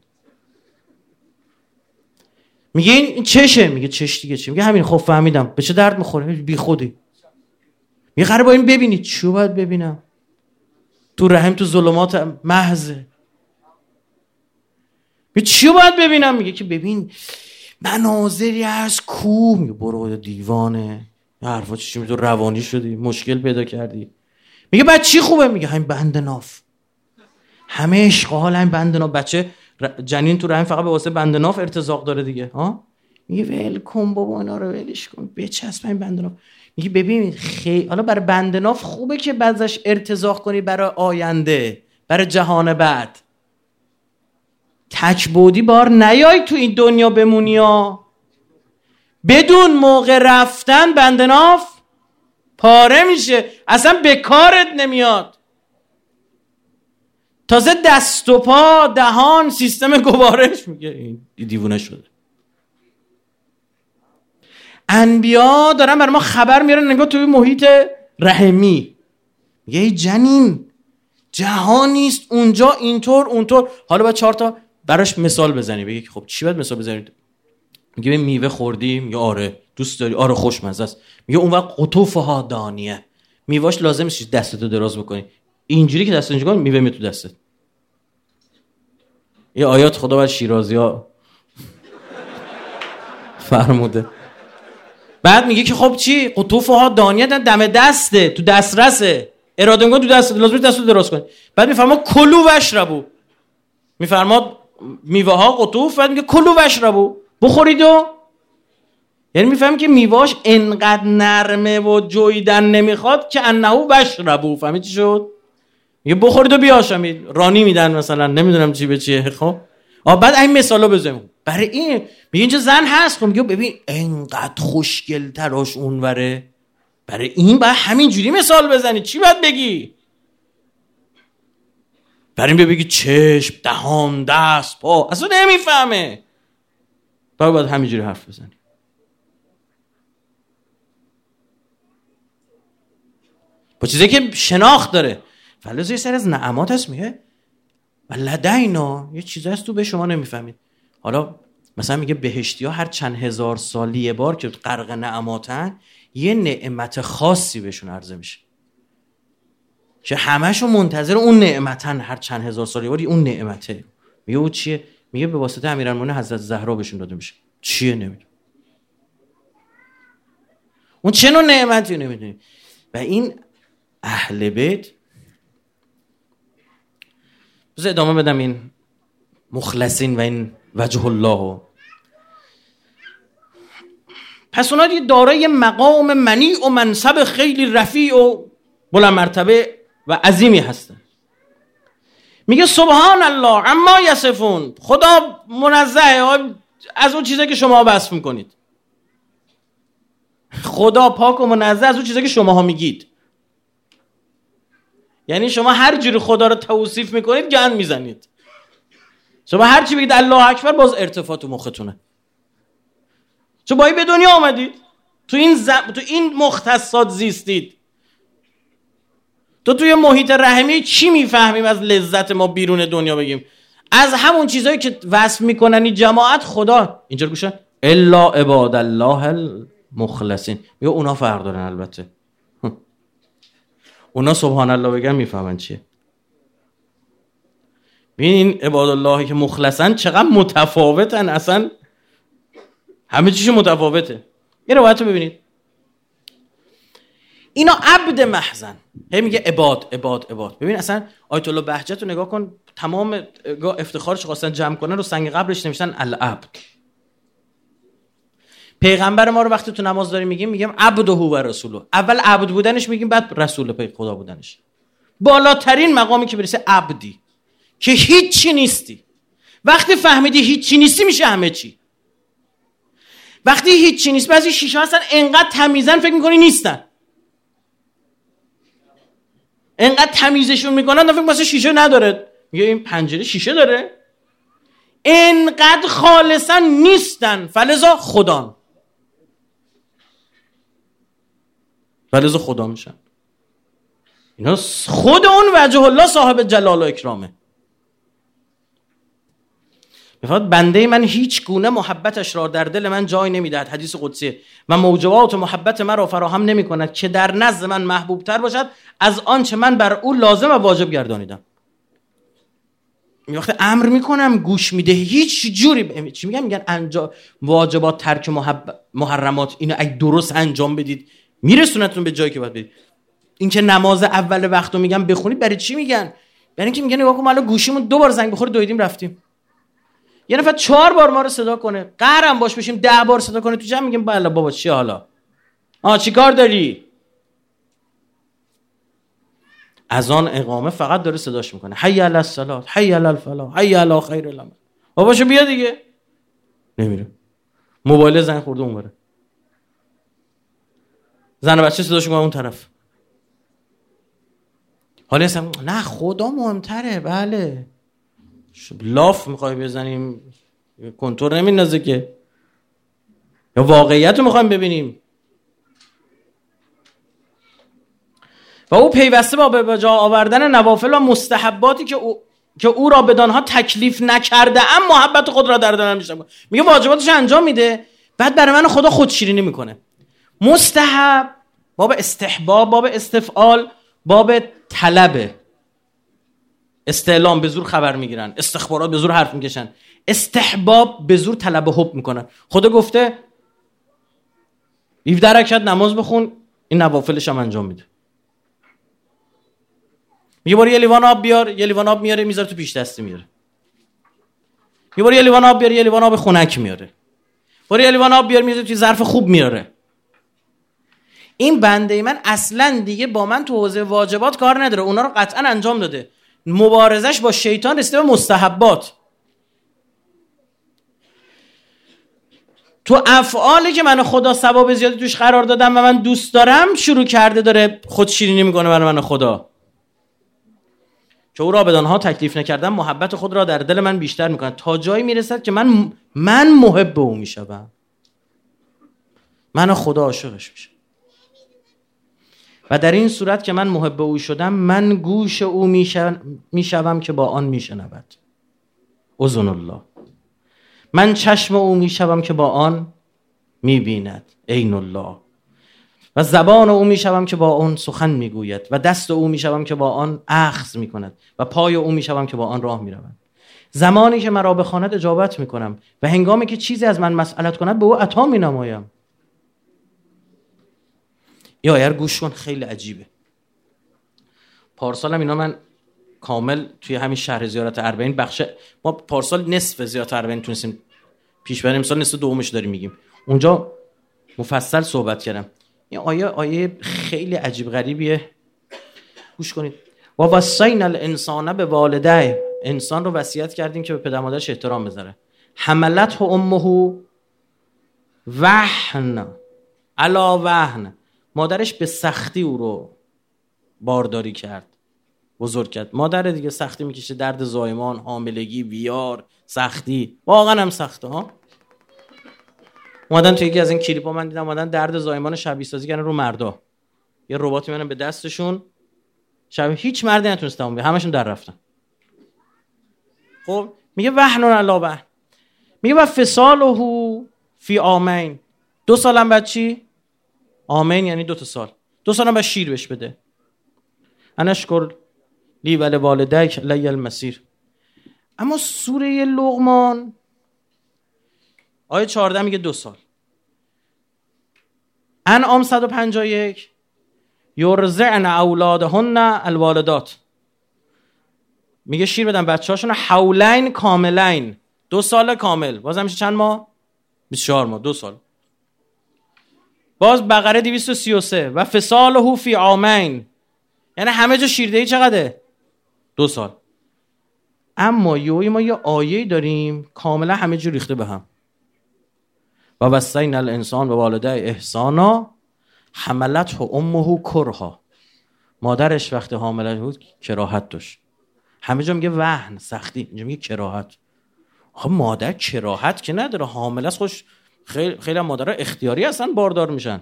میگه این چشه؟ میگه چش دیگه چی؟ میگه همین. خب فهمیدم. به چه درد میخوره؟ بی خودی. میگه قراره با این ببینی. چی باید ببینم؟ تو رحم تو ظلمات محضه. میگه چی باید ببینم؟ میگه که ببین مناظری از کوه. میگه برو دیوانه. حرفا چی می تو روانی شدی؟ مشکل پیدا کردی. میگه بعد چی خوبه؟ میگه همین بند ناف. همه اشغال همین بند ناف. بچه جنین تو رحم فقط به واسه بند ناف ارتزاق داره دیگه ها. میگه ول کن بابا اینا رو ولش کن، بچسب این بند ناف. میگه ببین حالا برای بند ناف خوبه که بعضش ارتزاق کنی برای آینده، برای جهان بعد. تکبودی بار نیای تو این دنیا بمونی ها. بدون موقع رفتن بند ناف پاره میشه، اصلا به کارت نمیاد. تازه دست و پا، دهان، سیستم گوارش. میگه این دیوونه شده. انبیا دارن برای ما خبر میارن نگاه توی محیط رحمی. میگه ای جنین جهان نیست اونجا اینطور اونطور. حالا باید 4 تا براش مثال بزنی. بگی خب چی باید مثال بزنید؟ میگه به میوه خوردی؟ میگه آره. دوست داری؟ آره خوشمزه است. میگه اون وقت قطوفها دانیه، میوهش لازم نیست دستتو دراز بکنی، اینجوری که دستت اینجوری کنی میوه میاد تو دستت. یه آیات خدا بر شیرازی‌ها فرموده. بعد میگه که خب چی؟ قطوفها دانیه دم دسته، تو دسترسه، اراده میکنه تو دست، لازم دستو دراز کنی. بعد میفرما کلوا واشربوا، میفرما میوه ها قطوف، بعد میگه کلوا واشربوا، بخورید و یعنی میفهمی که میواش انقدر نرمه و جویدن نمیخواد که انه واشربوا. فهمید چی شد؟ میگه بخورید و بیاشمید، رانی میدن مثلا، نمیدونم چی به چیه. خب بعد این مثالا بزنیم برای این. میگه اینجا زن هست، خب میگه ببین انقدر خوشگل تراش اونوره، برای این باید همین جوری مثال بزنی. چی باید بگی؟ برای این بگی چشم، دهان، دست، پا، اصلا نمیفهمه. باید همین جوری حرف بزنی. با چیزی که شناخت داره. فلوز یه سر از نعمات هست، میگه ولدینا، یه چیزی هست تو به شما نمیفهمید. حالا مثلا میگه بهشتی ها هر چند هزار سالی یه بار که غرق نعماتن، یه نعمت خاصی بهشون عرضه میشه که همه‌شون منتظر اون نعمتن، هر چند هزار سالی یه بار اون نعمته. میگه او چیه؟ میگه به واسطه امیرالمومنین حضرت زهرا بهشون داده میشه. چیه؟ نمیدونم. اون چه نوع نعمتی نمیدونی. و این اهل بیت، بذار ادامه بدم این مخلصین و این وجه الله. پس اونا دارای مقام منیع و منصب خیلی رفیع و بلند مرتبه و عظیمی هستن. میگه سبحان الله عما یصفون، خدا منزهه از اون چیزایی که شما وصف میکنید. خدا پاک و منزه از اون چیزایی که شماها میگید. یعنی شما هر جوری خدا رو توصیف میکنید گند میزنید. شما هر چی بگید الله اکبر باز ارتفاع تو مختونه. چون بایی به دنیا آمدید، تو این مختصات زیستید. توی محیط رحمی چی میفهمیم از لذت ما بیرون دنیا بگیم؟ از همون چیزایی که وصف میکنن این جماعت. خدا اینجا گوشه الا عباد الله المخلصین، یا اونا فرق دارن. البته اونا سبحان الله بگن میفهمن چیه. ببین عباد الله که مخلصن چقدر متفاوتن، اصلا همه چیش متفاوته. یه روایت رو ببینید، اینا عبد محضن، هی میگه عباد عباد عباد. ببین اصلا آیت الله بهجت رو نگاه کن، تمام افتخارش خواستن جمع کنن رو سنگ قبرش نوشتن العبد. پیغمبر ما رو وقتی تو نماز داریم میگیم عبده و رسوله. اول عبد بودنش میگیم، بعد رسول خدا بودنش. بالاترین مقامی که برسه عبدی، که هیچی نیستی. وقتی فهمیدی هیچی نیستی میشه همه چی. وقتی هیچی نیست، بعضی شیشه هستن انقدر تمیزن فکر میکنی نیستن، انقدر تمیزشون میکنن فکر واسه شیشه نداره. میگه این پنجره شیشه داره. انقدر خالصا نیستن، فلذا خدان، فلذا خدا میشن. اینا خود اون وجه الله صاحب جلال و اکرامه. میفرماید بنده من هیچ گونه محبتش را در دل من جای نمیدهد، حدیث قدسی، و موجبات محبت من را فراهم نمیکند که در نزد من محبوب تر باشد از آنچه من بر او لازم و واجب گردانیدم. وقتی امر میکنم گوش میده، هیچ جوری چی میگن واجبات، ترک محرمات، اینو اگه درست انجام بدید میرسونتون به جایی که باید بدید. این که نماز اول وقتو میگم بخونید، برای چی میگن؟ برای اینکه میگن نگاه کن الان گوشیمون 2 بار زنگ بخوره دویدیم رفتیم. یه نفر 4 بار ما رو صدا کنه، قهرم باش بشیم 10 بار صدا کنه تو جمع، میگیم بله بابا چی حالا؟ چی کار داری؟ از آن اقامه فقط داره صداش میکنه حی علی الصلاه، حی علی الفلاح، حی علی خیر العمل. باباشو بیا دیگه. نمیره. موبایل زنگ خورده اون بره. زن و بچه صداش میکنه اون طرف. حالا اصلا نه خدا مهمتره. بله لاف میخوای بزنیم کنتور نمیندازه که، یا واقعیت رو میخوایم ببینیم. و او پیوسته با به جا آوردن نوافل و مستحباتی که او را بدانها تکلیف نکرده ام محبت خود را در دلم میشه. میگه واجباتش انجام میده، بعد برای من خدا خودشیرینی میکنه. مستحب باب استحباب، باب استفعال، باب طلبه. استعلام به زور خبر میگیرن، استخبارات به زور حرف میکشن، استحباب به زور طلب و حب میکنن. خدا گفته 17 رکعت نماز بخون، این نوافلش هم انجام میده. میگه برو یه لیوان آب بیار، یه لیوان آب میاره میذاره تو پیش دستی میاره. میگه برو یه لیوان آب بیار، یه لیوان آب خنک میاره. برو یه لیوان آب بیار میذاره تو ظرف خوب میاره. این بنده من اصلا دیگه با من تو حوزه واجبات کار نداره، اونا رو قطعا انجام داده. مبارزش با شیطان رسیده به مستحبات. تو افعالی که من خدا ثواب زیادی توش قرار دادم و من دوست دارم شروع کرده داره خود شیرینی میکنه برای من خدا. که او را بدانها تکلیف نکردم محبت خود را در دل من بیشتر میکنه، تا جایی میرسد که من محب او میشم، من خدا عاشقش میشم. و در این صورت که من محب او شدم، من گوش او میشوم که با آن میشنود. اذن الله. من چشم او میشوم که با آن میبیند. عین الله. و زبان او میشوم که با آن سخن میگوید. و دست او میشوم که با آن اخذ میکند. و پای او میشوم که با آن راه میرود. زمانی که مرا بخواند اجابت میکنم و هنگامی که چیزی از من مسئلت کند به او عطا مینمایم. یا اگر گوش کن، خیلی عجیبه. پارسال هم اینا من کامل توی همین شهر زیارت اربعین ما پارسال نصف زیارت اربعین تونستیم پیش بریم، امسال نصف دومش داریم میگیم. اونجا مفصل صحبت کردم. این آیه خیلی عجیب غریبیه، گوش کنید. و وصینا الانسان بوالديه، انسان رو وصیت کردیم که به پدر مادرش احترام بذاره. حملته امه وهن علی وهن، مادرش به سختی او رو بارداری کرد، بزرگ کرد. مادر دیگه سختی میکشه، درد زایمان، حاملگی، ویار، سختی، واقعا هم سخته ها. اومدن توی یکی از این کلیپا من دیدم اومدن درد زایمان شبیه سازی کردن رو مردا، یه رباتی میانن به دستشون، شبیه هیچ مردی نتونست تموم کنه، همشون در رفتن. خب میگه وهن علی وهن، میگه و فصاله فی عامین، 2 سالم بعد چی؟ عامین یعنی 2 سال. 2 سالم بعد شیر بهش بده. انشکر لی و لوالدیک الی المصیر. اما سوره لقمان آیه 14 میگه 2 سال. انعام 151 یرضعن اولادهن الوالدات، میگه شیر بدن بچه‌هاشون حولین کاملین، 2 سال کامل. بازم میشه چند ماه؟ 24 ماه، 2 سال. باز بقره 233 و فصاله فی عامین، یعنی همه جا شیردهی چقدره؟ 2 سال. اما ما یه آیه‌ای داریم کاملا همه جا ریخته به هم. و وصینا الانسان بوالديه احسانا حملته امه کرها، مادرش وقتی حامله بود کراهت داشت. همه جا میگه وهن، سختی، اینجا میگه کراهت. آخه مادر کراهت که نداره، حامله است. خوش خیلی مادرها اختیاری هستن باردار میشن.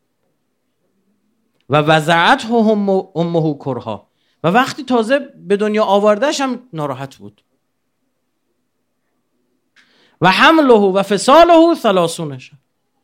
و وضعته امه کرها، و وقتی تازه به دنیا آوردهش هم ناراحت بود. و حمله و فصاله 30 شهر،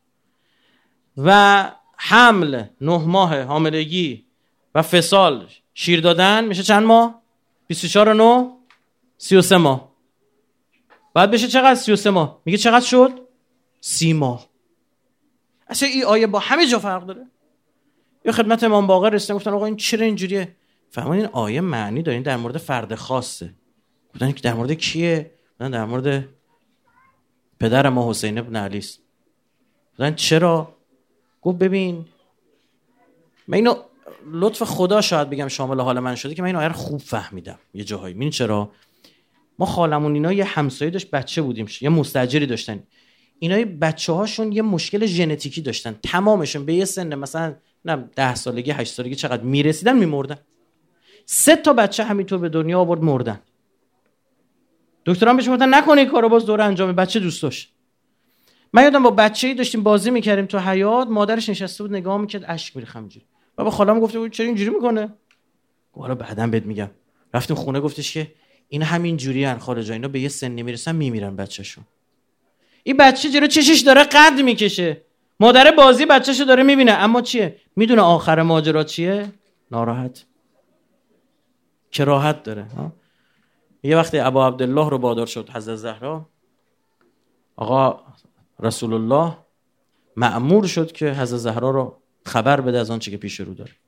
و حمل 9 ماه حاملگی و فصال شیر دادن میشه چند ماه؟ 24 و 9 33 ماه. بعد بشه چقدر؟ 33 ماه. میگه چقدر شد؟ 30 ماه. اصلا این آیه با همه جا فرق داره. یه خدمت امام باقر رسیدن گفتن آقا این چرا اینجوریه؟ فهمیدین آیه معنی داره، در مورد فرد خاصه. گفتن که در مورد کیه؟ گفتن در مورد پدر ما حسین ابن علی است. گفتن چرا؟ گفت ببین من اینو لطف خدا شاید بگم شامل حال من شده که من این آیه رو خوب فهمیدم یه جاهایی. ببین چرا؟ ما خالمون اینا یه همسایه داشت، بچه بودیم، یه مستاجری داشتن. اینا بچه‌هاشون یه مشکل ژنتیکی داشتن، تمامشون به یه سن مثلا 10 سالگی 8 سالگی چقدر میرسیدن میمردن. 3 تا بچه همینطور به دنیا آورد مردن. دکتران بهش گفتن نکنه این کارو، باز دوره انجام. بچه دوست داشت. من یادم با بچه‌ای داشتیم بازی می‌کردیم تو حیاط، مادرش نشسته بود نگاه می‌کرد، اشک می‌ریخت همینجوری. بابا خالم گفته بود چرا اینجوری می‌کنه؟ گفت حالا بعداً بهت میگم. رفتیم خونه، گفتش که این همین جوریان خاله جان، اینا به یه سنی میرسن میمیرن بچه‌شون. این بچه جلو چشش داره قد میکشه، مادر بازی بچه‌شو داره میبینه، اما چیه؟ میدونه آخر ماجرا چیه؟ ناراحت، کراهت داره. یه وقتی ابا عبدالله رو بادار شد حضرت زهرا، آقا رسول الله مأمور شد که حضرت زهرا رو خبر بده از آن چه که پیش رو داره.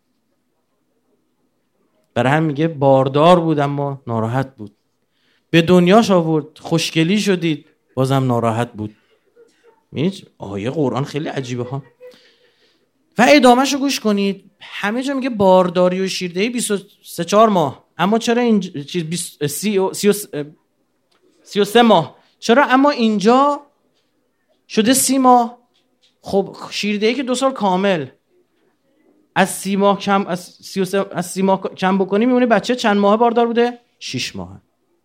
برای هم میگه باردار بود اما ناراحت بود. به دنیاش آورد، خوشگلی شدید، بازم ناراحت بود. می‌بینید آیه قرآن خیلی عجیبه ها. و ادامهشو گوش کنید. همه جا میگه بارداری و شیردهی 23 ماه، اما چرا این 33 ماه، چرا اما اینجا شده 30 ماه؟ خب شیردهی که 2 سال کامل، از 30 ماه کم، از 30 ماه کم بکنی میمونه بچه چند ماه باردار بوده؟ 6 ماه.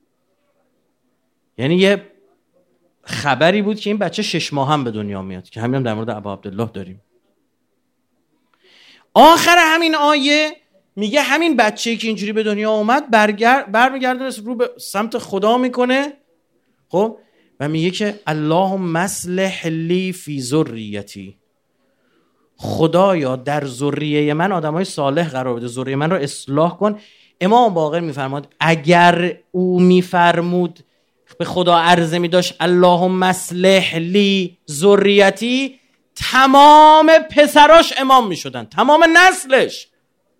یعنی یه خبری بود که این بچه 6 ماه هم به دنیا میاد، که همین هم در مورد ابا عبدالله داریم. آخر همین آیه میگه همین بچه‌ای که اینجوری به دنیا اومد برمیگرده رو به سمت خدا میکنه. خب و میگه که اللهم اصلح لی فی ذریتی، خدایا در ذریه من آدمای صالح قرار بده، ذریه من رو اصلاح کن. امام باقر میفرماد اگر او میفرمود به خدا عرضه میداشت اللهم اصلح لی ذریتی، تمام پسراش امام میشدن، تمام نسلش.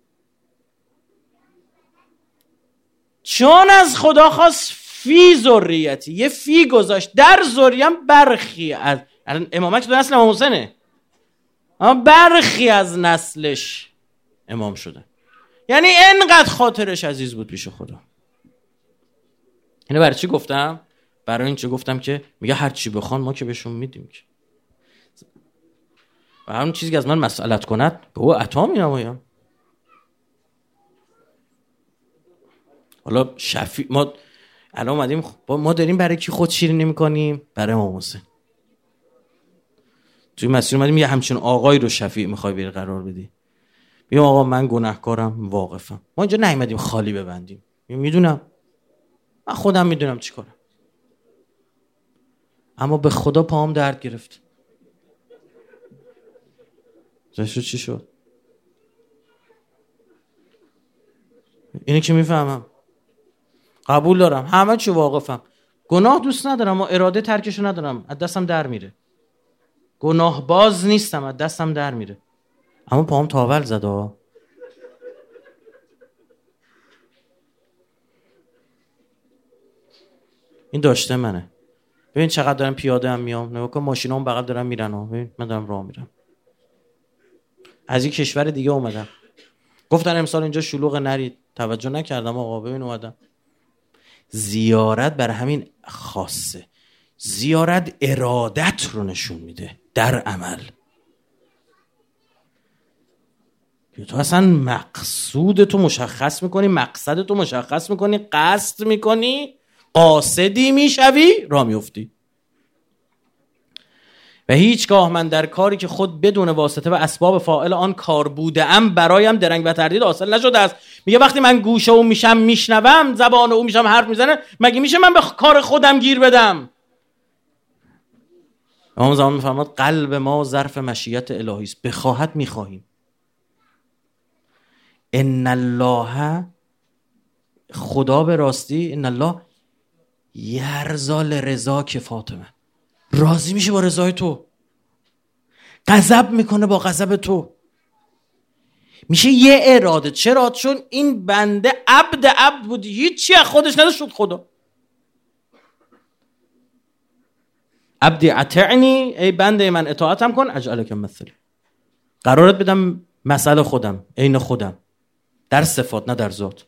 چون از خدا خواست فی ذریتی، یه فی گذاشت در ذریم، برخی از امامت تو نسل امام حسینه، اما برخی از نسلش امام شدن. یعنی انقدر خاطرش عزیز بود پیش خدا. اینو برای چی گفتم؟ برای این چه گفتم که میگه هر چی بخوان ما که بهشون میدیم، که و همون چیزی که از من مسئلت کند به او عطا مینمایم. حالا شفیع ما الان اومدیم، ما داریم برای کی خود شیرینی میکنیم؟ برای امام حسین. توی مسیر اومدیم یه همچین آقایی رو شفیع میخوای بری قرار بدی. بگیم آقا من گناهکارم، واقفم. ما اینجا نیومدیم خالی ببندیم. میدونم، من خودم میدونم چی کنم، اما به خدا پاهم درد گرفت. چی شد؟ اینه که میفهمم، قبول دارم، همه چی واقفم، گناه دوست ندارم و اراده ترکشو ندارم، از دستم در میره، گناه باز نیستم، از دستم در میره، اما پاهم تاول زده. این داشته منه. ببین چقدر دارم پیاده هم میام، نگاه کن ماشینام بغل دارم میرن، ببین من دارم راه میرم. از یک کشور دیگه اومدم، گفتن امسال اینجا شلوغ نرید، توجه نکردم آقا، ببین اومدم. زیارت بر همین خاصه، زیارت ارادت رو نشون میده در عمل. تو اصلا مقصود تو مشخص میکنی، مقصد تو مشخص میکنی، قصد میکنی، قاصدی میشوی، راه میفتی. و هیچگاه من در کاری که خود بدون واسطه و اسباب فاعل آن کار بودم برایم درنگ و تردید حاصل نشده است. میگه وقتی من گوشه او میشم میشنوم، زبان او میشم حرف میزنه، مگه میشه من به کار خودم گیر بدم؟ امام زمان میفرماد قلب ما ظرف مشیت الهی است، بخواهد میخواهیم. ان الله، خدا به راستی، ان الله یرضا لرضا که فاطمه، راضی میشه با رضای تو، غضب میکنه با غضب تو. میشه یه اراده. چرا؟ چون این بنده عبد بود، هیچی از خودش نداشت، شد خدا. عبدی اطعنی، ای بنده من اطاعتم کن، اجعلک مثلی، قرارت بدم مثل خودم، عین خودم، در صفات نه در ذات.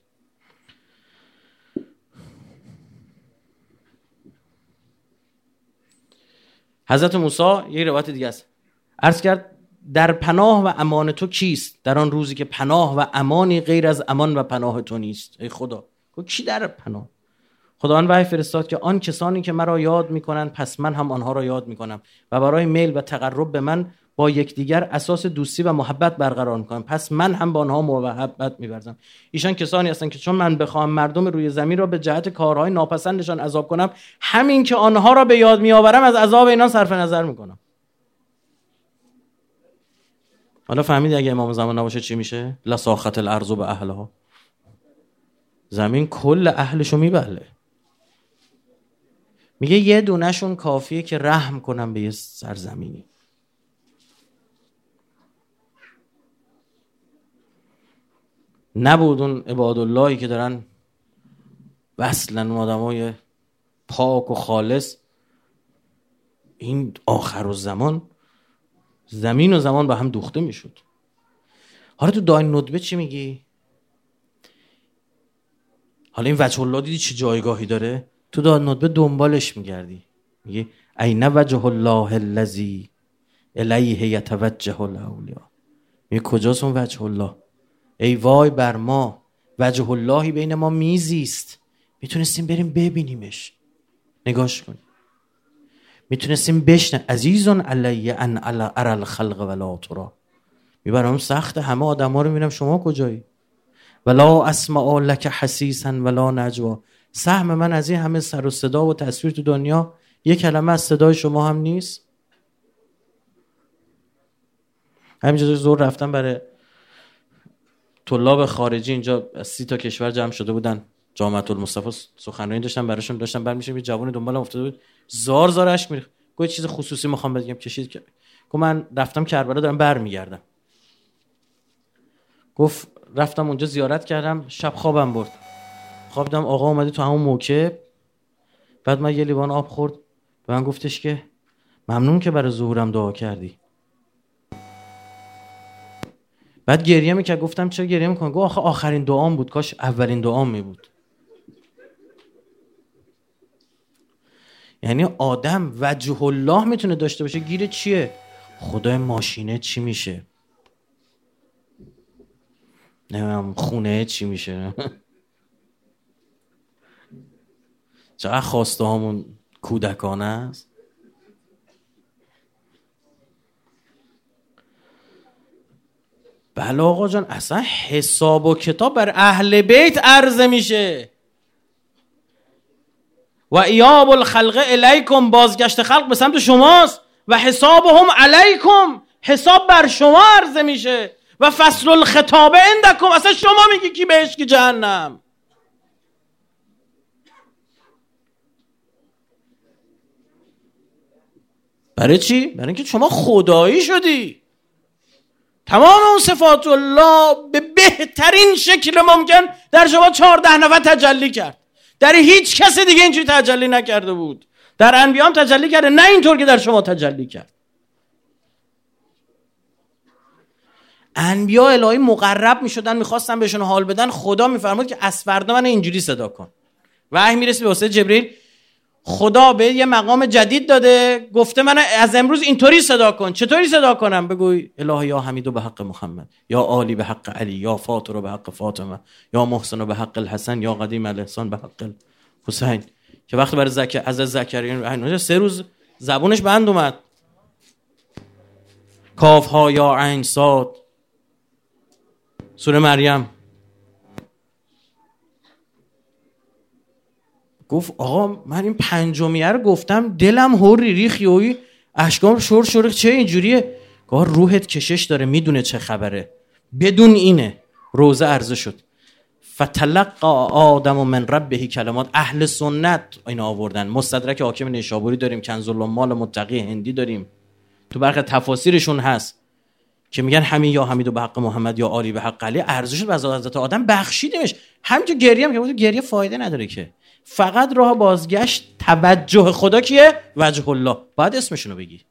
حضرت موسی یه روایت دیگه است، عرض کرد در پناه و امان تو کیست در آن روزی که پناه و امانی غیر از امان و پناه تو نیست؟ ای خدا، کی در پناه؟ خداوند وحی فرستاد که آن کسانی که مرا یاد میکنند پس من هم آنها را یاد میکنم و برای میل و تقرب به من با یکدیگر اساس دوستی و محبت برقرار میکنم، پس من هم با آنها محبت می‌ورزم. ایشان کسانی هستند که چون من بخواهم مردم روی زمین را به جهت کارهای ناپسندشان عذاب کنم، همین که آنها را به یاد میآورم از عذاب اینا صرف نظر میکنم. حالا فهمیدی اگه امام زمان نباشه چی میشه؟ لساخت الارض به اهلها، زمین کل اهلشو میبله. میگه یه دونهشون کافیه که رحم کنم به یه سرزمینی. نبود اون عباداللهی که دارن وصلن آدمای پاک و خالص، این آخر الزمان زمین و زمان با هم دوخته میشد. حالا تو داین ندبه چی میگی؟ حالا این وجه الله دیدی چه جایگاهی داره؟ تو داین ندبه دنبالش میگردی، میگی این وجه الله الذی الیه یتوجه الاولیا. میگه کجاست اون وجه الله؟ ای وای بر ما، وجه اللهی بین ما میزیست، میتونستیم بریم ببینیمش، نگاش کنیم، میتونستیم بشنویم. عزیزون علی ان ارى الخلق ولا ترى. میبرم سخته، همه آدما رو میبینم، شما کجایی؟ ولا اسمع لك حسیسا ولا نجوا. سهم من از این همه سر و صدا و تصویر تو دنیا یک کلمه از صدای شما هم نیست. همینجوری زور رفتم برای طلاب خارجی، اینجا از 30 تا کشور جمع شده بودن، جامعه المصطفی سخنرانی داشتم براشون، داشتم برمیشم یه جوون دنبالم افتاده بود، زار اشک میریخت. گفت چیز خصوصی میخوام بگم، کشید که گفت من رفتم کربلا دارم برمیگردم. گفت رفتم اونجا زیارت کردم، شب خوابم برد، خوابیدم آقا اومدی تو همون موکب، بعد من یه لیوان آب خورد، به من گفتش که ممنون که برای ظهورم دعا کردی. بعد گریه میکرد. گفتم چرا گریه میکنی؟ گفت آخه آخرین دعام بود، کاش اولین دعام می بود. یعنی آدم وجه الله میتونه داشته باشه، گیره چیه؟ خدای ماشینه چی میشه؟ نمیدونم خونه چی میشه؟ چقدر خواسته هامون کودکانه است. بله آقا جان، اصلا حساب و کتاب بر اهل بیت عرضه میشه. و ایاب الخلق الیکم، بازگشت خلق به سمت شماست. و حسابهم علیکم، حساب بر شما عرضه میشه. و فصل الخطاب عندکم، اصلا شما میگی کی بهش کی جهنم. برای چی؟ برای اینکه شما خدایی شدی. تمام اون صفات الله به بهترین شکل ممکن در شما 14 نفر تجلی کرد. در هیچ کس دیگه اینجوری تجلی نکرده بود. در انبیا هم تجلی کرده، نه اینطور که در شما تجلی کرد. انبیا الهی مقرب میشدن، میخواستن بهشون حال بدن، خدا میفرمود که از فردا من اینجوری صدا کن. وحی میرسه به واسطه جبرئیل، خدا به یه مقام جدید داده، گفته من از امروز اینطوری صدا کن. چطوری صدا کنم؟ بگوی الهی یا حمیدو به حق محمد، یا عالی به حق علی، یا فاطر به حق فاطمه، یا محسن به حق الحسن، یا قدیم الاحسان به حق حسین. که وقتی برای از زکریا 3 روز زبونش بند اومد. کاف ها یا عین صاد، سوره مریم. گفت آقا من این 5میه رو گفتم، دلم هوری ریخ، یوی اشکام شور چه اینجوریه؟ گفت روحت کشش داره، میدونه چه خبره، بدون اینه. روزه عرضه شد. فتلقى آدم من ربه کلمات. اهل سنت اینا آوردن. مستدرک حاکم نیشابوری داریم، کنز الامال متقی هندی داریم، تو برخی تفاسیرشون هست که میگن همین یا حمیدو به حق محمد یا عالی به حق علی عرضه شد و از حضرت آدم بخشیدیمش. همین که گریه هم که گریه فایده نداره، که فقط راه بازگشت توجه خدا کیه؟ وجه الله. باید اسمشونو بگی.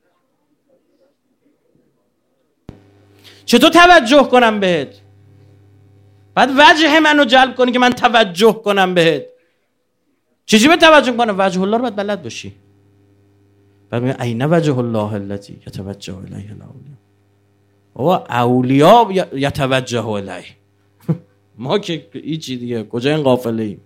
چطور توجه کنم بهت؟ بعد وجه منو جلب کنی که من توجه کنم بهت. چجوری به توجه کنم؟ وجه الله رو باید بلد باشی. بعد میگه این وجه الله الذی یتوجه الیه الاولیا. و اولیا یتوجه الیه. ما که هیچی دیگه، کجا این قافله ایم؟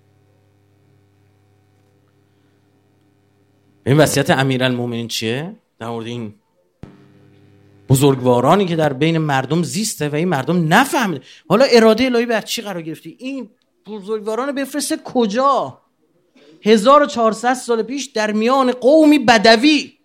این وصیت امیرالمومنین چیه؟ در مورد این بزرگوارانی که در بین مردم زیسته و این مردم نفهمه. حالا اراده الهی بر چی قرار گرفتی؟ این بزرگواران بفرسته کجا؟ 1400 سال پیش در میان قومی بدوی،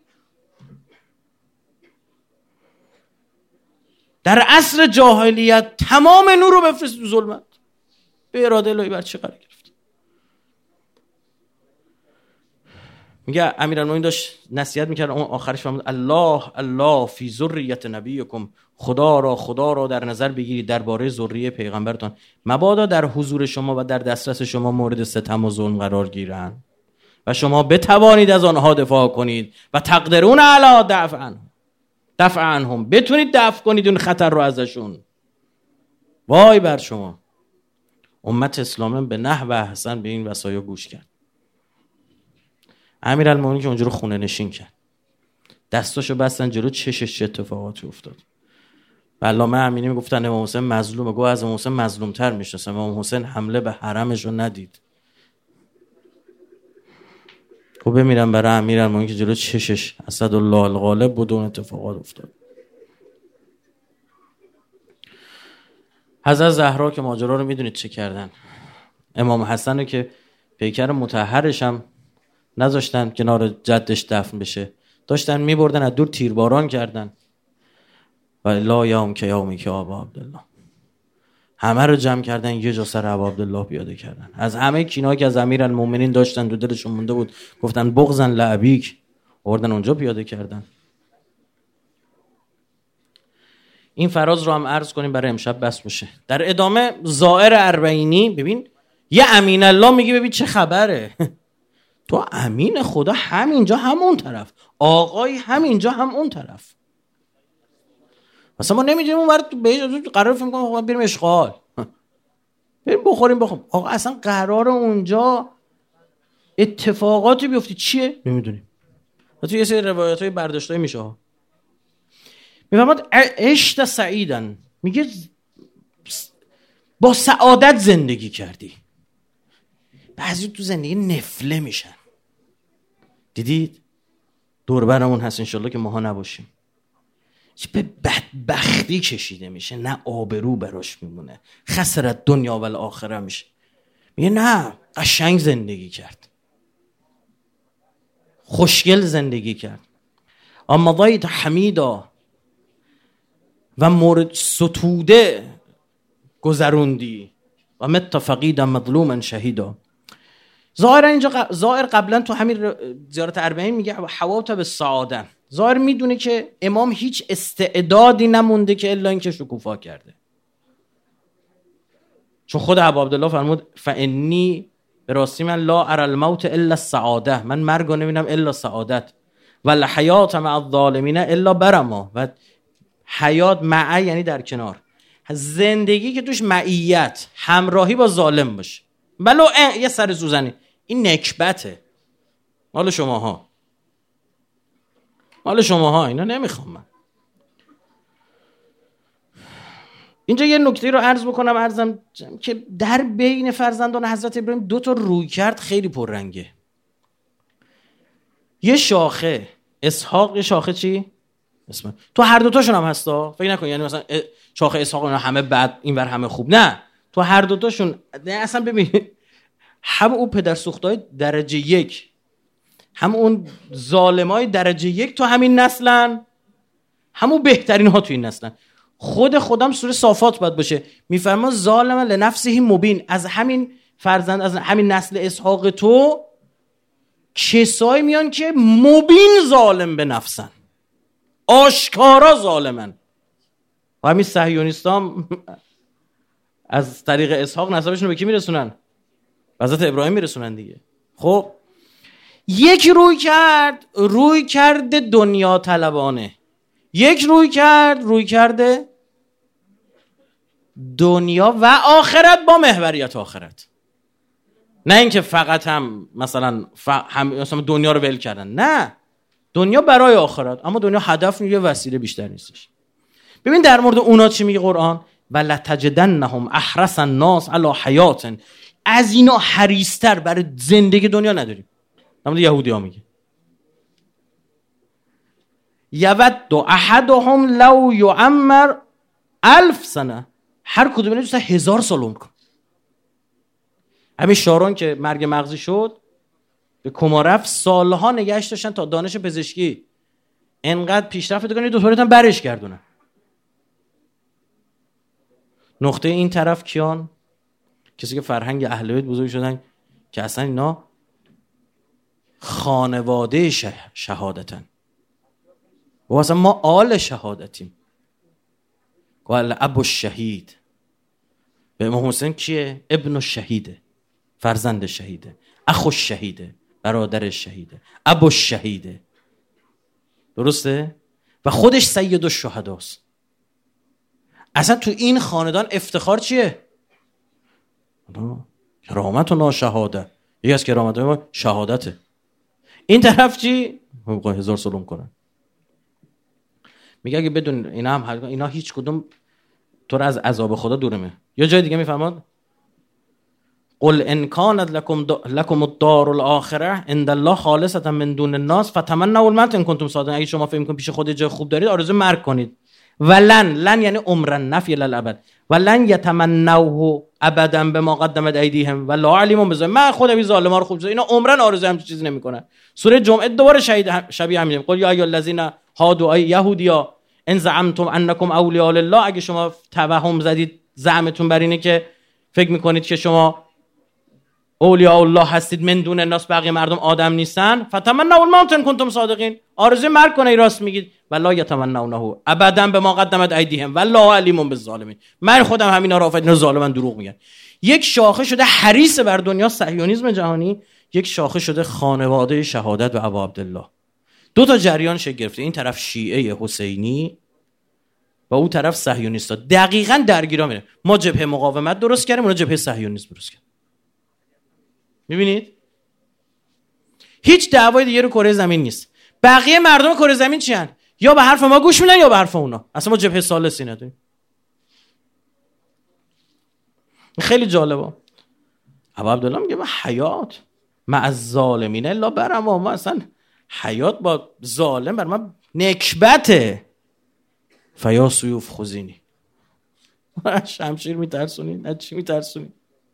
در عصر جاهلیت، تمام نور رو بفرست تو ظلمت. به اراده الهی بر چی قرار گرفت؟ میگه امیرالمومنین داشت نصیحت میکرد، اون آخرش فرمود الله الله فی ذریت نبیکم، خدا را در نظر بگیرید درباره ذریه پیغمبرتان، مبادا در حضور شما و در دسترس شما مورد ستم و ظلم قرار گیرند و شما بتوانید از آنها دفاع کنید و تقدرون علی دفع عنهم، بتونید دفع کنید اون خطر رو ازشون. وای بر شما. امت اسلام به نحو احسن به این وصایا گوش کرد. امیرالمومنین که اونجا رو خونه نشین کرد، دستاشو بستن جلو چشش، چه اتفاقاتی افتاد. علامه امینی میگفتن امام حسین مظلومه، گفت از امام حسین مظلومتر میشناسم، امام حسین حمله به حرمش رو ندید. خب بمیرم برای امیرالمومنین که جلو چشش اسدالله الغالب بود اون اتفاقات افتاد. حضرت زهرا که ماجرا رو میدونید چه کردن. امام حسن رو که پیکر مطهرش هم نذاشتن کنار جدش دفن بشه، داشتن میبردن از دور تیرباران کردن. و لا یوم که یومی که ابا عبدالله، همه رو جمع کردن یه جا سر ابا عبدالله پیاده کردن. از همه کینایی که از امیرالمومنین داشتن دو دلشون مونده بود، گفتن بغضن لابیک، آوردن اونجا پیاده کردن. این فراز رو هم عرض کنیم برای امشب بس باشه. در ادامه زائر اربعینی، ببین یه امین الله میگه ببین چه خبره. تو امین خدا همینجا هم اون طرف، آقای همینجا هم اون طرف. مثلا ما نمیدونیم اون وقت قرار فکر کنم بریم اشغال، بریم بخوریم بخوریم. آقا اصلا قرار اونجا اتفاقاتی بیفته چیه نمیدونیم. تو یه سری روایت‌های برداشتای میشه ها. میفهمد عشت سعیدن، میگه با سعادت زندگی کردی. بعضی تو زندگی نفله میشن، دیدید دور برمون هست انشالله که ماها نباشیم، به بدبختی کشیده میشه، نه آبرو براش میمونه، خسرت دنیا و الاخره میشه. میگه نه قشنگ زندگی کرد، خوشگل زندگی کرد. اما ضایت حمیدا و مورد ستوده گذروندی و مت فقیدا مظلوما شهیدا. ظاهر اینجا ظاهر قبلا تو همین زیارت اربعین میگه حواط به سعاده. ظاهر میدونه که امام هیچ استعدادی نمونده که الا اینکه شکوفا کرده، چون خود ابو عبدالله فرمود فانی به راستی من لا اری الموت الا السعاده، من مرگ رو نمیبینم الا سعادت، و الحیات مع الظالمین الا برما، و حیات مع یعنی در کنار، زندگی که توش معیت همراهی با ظالم باشه. ولو یه سر سوزنی، این نکبته مال شماها، مال شماها، اینا نمیخوام من. اینجا یه نکته رو عرض بکنم، عرضم که در بین فرزندان حضرت ابراهیم دو تا روی کرد خیلی پررنگه. یه شاخه اسحاق، یه شاخه چی؟ اسم تو هر دوتاشون هم هستا، فکر نکن یعنی مثلا شاخه اسحاق اینا همه بد اینور همه خوب، نه تو هر دوتاشون. نه اصلا ببین هم اون پدر سوختای درجه یک، هم اون ظالمای درجه یک تو همین نسلن، همون بهترین ها تو این نسلن. خودم سوره صافات باید باشه، میفرما ظالم لنفسه مبین، از همین فرزند از همین نسل اسحاق تو کسایی میان که مبین ظالم به نفسن، آشکارا ظالمن. و همین صهیونیستان از طریق اسحاق نسبشون رو به کی میرسونن؟ حضرت ابراهیم میرسونن دیگه. خب یک روی کرده دنیا طلبانه، یک روی کرده دنیا و آخرت با محوریت آخرت، نه اینکه فقط هم مثلا دنیا رو ول کردن، نه دنیا برای آخرت، اما دنیا هدف یه وسیله بیشتر نیستش. ببین در مورد اونا چی میگه قرآن؟ ولتجدنهم احرص الناس علی حیات، از اینا حریص‌تر برای زندگی دنیا نداریم. در مورد یهودی ها میگه یود احدهم لو یعمر 1000 سنه، هر کدوم اینا دوست 1000 سال عمر کن. همین شارون که مرگ مغزی شد به کما رفت، سالها نگهش داشتن تا دانش پزشکی انقدر پیشرفت کنه دکترات هم برش گردونن. نقطه این طرف کیان؟ کسی که فرهنگ اهل بیت بزرگ شدن که اصلا اینا خانواده شهادتن. و اصلا ما آل شهادتیم. قال ابو الشهید. به امام حسین کیه؟ ابن الشهیده، فرزند شهیده. اخو الشهیده، برادر شهیده. ابو الشهیده، درسته؟ و خودش سید الشهداست. اصلا تو این خاندان افتخار چیه؟ کرامت و ناشهاده. یکی از کرامت ما شهادته. این طرف چی؟ هزار سلام کنن. میگه اگه بدون اینا هیچ کدوم تو را از عذاب خدا دورمه. یا جای دیگه میفرماد قل ان کانت لکم الدار الاخره عند الله خالصه من دون الناس فتمنوا الموت ان کنتم صادقین. اگه شما فکر میکنید پیش خود جای خوب دارید آرزوی مرگ کنید. ولن یعنی عمرا نفی للابد. ولن یتمنوه ابدا بما قدمت ایدیهم والله علیم بذلک. من خودم ظالما رو خوب اینا عمرا آرزوی هم چیزی نمیکنن. سوره جمعه دوباره شبیه همین. قل یا ایها الذین هادوا ای یهودیا ان زعمتم انکم اولیاء الله. اگه شما توهم زدید، زعمتون بر اینه که فکر میکنید که شما اولیاء الله هستید، من دون الناس بقیه مردم آدم نیستن، فتمنوا الموت ان کنتم صادقین. آرزوی مرگ کنه راست میگید. والله یتمنونه ابدا بما قدمت ایدیهم والله علیم بالظالمین. من خودم همینا رو آفریدم، ظالمن دروغ میگن. یک شاخه شده حریص بر دنیا صهیونیسم جهانی، یک شاخه شده خانواده شهادت و ابا عبدالله. دو تا جریان شکل گرفته، این طرف شیعه حسینی و اون طرف صهیونیستا. دقیقاً درگیرا میره. ما جبهه مقاومت درست کردیم، اونا جبهه صهیونیسم درست کردن. میبینید؟ هیچ دعوای دیگه رو کره زمین نیست. بقیه مردم کره زمین چی هن؟ یا به حرف ما گوش میدن یا به حرف اونا. اصلا ما جبهه ثالثی نداریم. خیلی جالبه. ابا عبدالله میگه حیات مع الظالمین الا برما. ما اصلا حیات با ظالم بر ما نکبته. فیا سیوف خزینی. شمشیر میترسونید؟ از چی میترسونید؟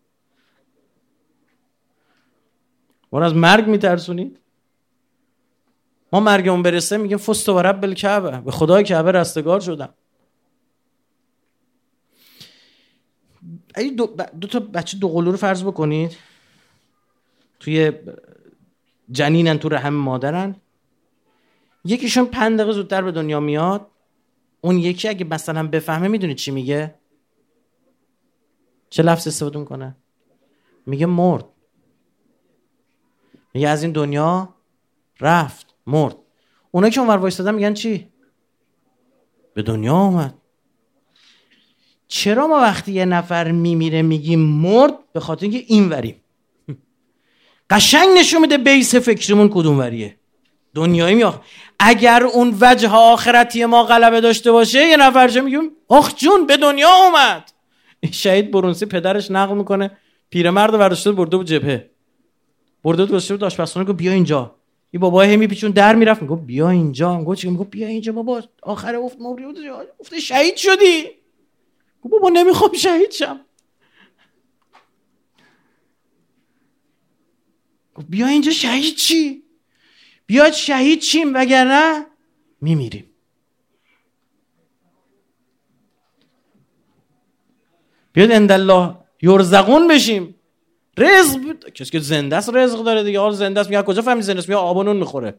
ما از مرگ میترسونید؟ ما مرگمون برسه میگیم فست و رب الکعبه، به خدای کعبه رستگار شدم. اگه دو تا بچه دو قلو رو فرض بکنید توی جنینن، تو رحم مادرن، یکیشون 5 دقیقه زودتر به دنیا میاد، اون یکی اگه مثلا بفهمه میدونید چی میگه؟ چه لفظ استفاده میکنه؟ میگه مرد. میگه از این دنیا رفت، مرد. اونایی که اونور وایسادن میگن چی؟ به دنیا اومد. چرا ما وقتی یه نفر میمیره میگیم مرد؟ به خاطر اینکه این وریم. قشنگ نشون میده بیس فکرمون کدوم وریه. دنیایی میاد. اگر اون وجه آخرتی ما غلبه داشته باشه، یه نفر چه میگیم آخ جون به دنیا اومد. شهید برونسی پدرش نقل میکنه پیرمرد ورشته برده بود جبهه، برده بود گذاشته بود آشپزخونه، گفت بیا اینجا. این بابا همی پیچون در میرفت، میگفت بیا اینجا. میگفت چی؟ میگفت بیا اینجا بابا، آخر افت مبری بود، افت شهید شدی. گفت بابا نمیخوام شهید شم. گفت بیا اینجا شهید چی؟ بیاد شهید چیم وگرنه میمیریم. بیاد اندالله یرزقون بشیم. رزق کسی که زنده است رزق داره دیگه. حال زنده است میگه کجا فهمی زنده است؟ میگه آبانون میخوره.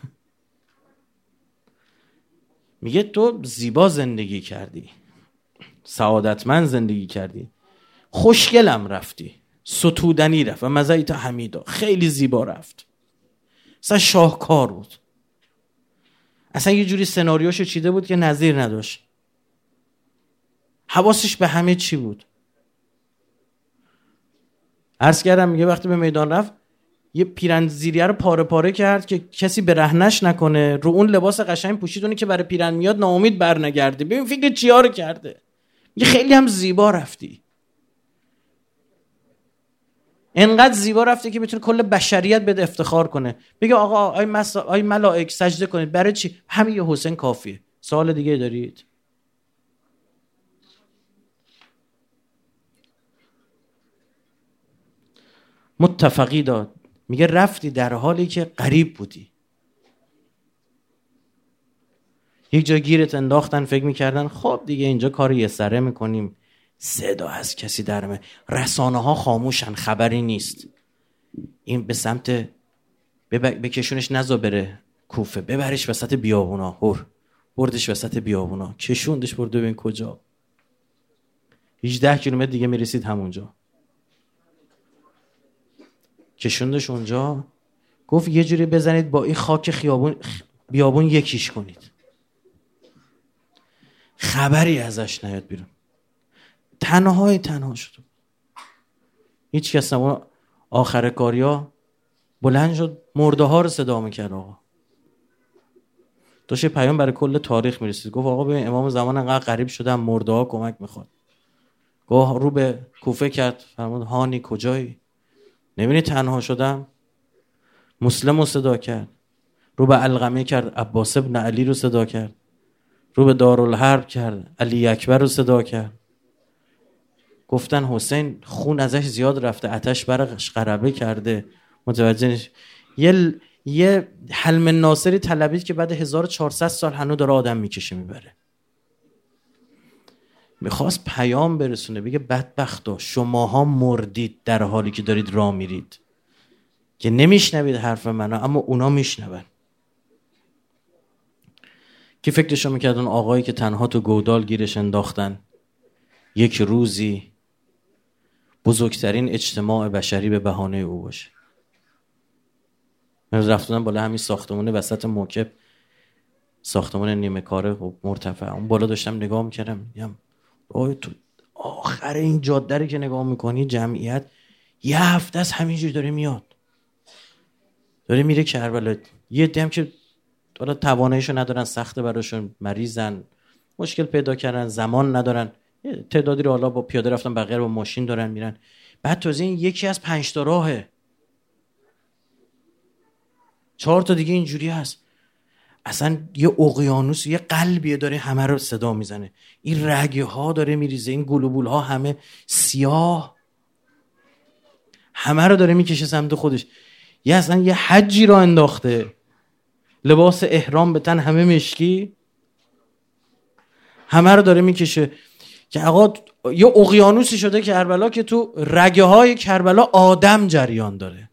میگه تو زیبا زندگی کردی، سعادتمند زندگی کردی، خوشگلم رفتی، ستودنی رفت و مزایت حمیدا، خیلی زیبا رفت، اصلا شاهکار بود. اصلا یه جوری سناریوشو چیده بود که نظیر نداشت. حواسش به همه چی بود. عرض کردم میگه وقتی به میدان رفت یه پیرن زیریه رو پاره پاره کرد که کسی به رهنش نکنه، رو اون لباس قشنگ پوشید اونی که برای پیرن میاد ناامید برنگرده. ببین فکر چیا رو کرده. میگه خیلی هم زیبا رفتی، انقدر زیبا رفته که بتونه کل بشریت بده افتخار کنه، بگه آقا آی ملائک سجده کنید. برای چی؟ همین یه حسین کافیه. سوال دیگه دارید؟ متفقی داد. میگه رفتی در حالی که غریب بودی. یک جا گیرت انداختن، فکر میکردن خب دیگه اینجا کار یه سره میکنیم، صدا از کسی درمه، رسانه ها خاموشن، خبری نیست. این به سمت بکشونش نزا بره کوفه، ببرش وسط بیابونا. بردش وسط بیابونا، کشوندش برده ببین کجا. 18 کیلومتر دیگه میرسید همونجا. کشوندش اونجا، گفت یه جوری بزنید با این خاک بیابون یکیش کنید، خبری ازش نیاد بیرون. تنها شد، هیچ کس نبود. آخر کاریا بلند شد مرده ها رو صدا میکرد. آقا داشت پیام برای کل تاریخ میرسید. گفت آقا ببین امام زمان انقدر غریب شدن، مرده ها کمک میخواد. گفت رو به کوفه کرد، فرمود هانی کجایی؟ نبینی تنها شدم؟ مسلم رو صدا کرد. رو به علقمه کرد، عباس ابن علی رو صدا کرد. رو به دارالحرب کرد، علی اکبر رو صدا کرد. گفتن حسین خون ازش زیاد رفته، آتش برش غربه کرده. متوجه نیست. یه حلم ناصری طلبید که بعد 1400 سال هنوز داره آدم میکشه میبره. میخواست پیام برسونه، بگه بدبختا شماها مردید در حالی که دارید راه میرید، که نمیشنوید حرف منو اما اونا میشنون. کی فکرشو میکرد اون آقایی که تنها تو گودال گیرش انداختن یک روزی بزرگترین اجتماع بشری به بهانه او باشه؟ من رفتم بالا همین ساختمون وسط موکب، ساختمون نیمه کاره و مرتفع، اون بالا داشتم نگاه میکردم، میگم آی تو آخر این جاده رو که نگاه میکنی جمعیت یه هفته از همینجوری داره میاد، داره میره کربلا. یه عده‌ام که حالا تواناییشو ندارن، سخته براشون، مریضن، مشکل پیدا کردن، زمان ندارن، یه تعدادی رو حالا با پیاده رفتن، بقیه با ماشین دارن میرن. بعد تازه این یکی از 5 تا راهه، 4 تا دیگه اینجوری هست. اصلا یه اقیانوس، یه قلبیه داره همه رو صدا میزنه. این رگه ها داره میریزه، این گلوبول ها همه سیاه، همه رو داره میکشه سمت خودش. یه اصلا یه حجی را انداخته، لباس احرام به تن، همه مشکی، همه رو داره میکشه. که آقا یه اقیانوسی شده کربلا که تو رگه های کربلا آدم جریان داره،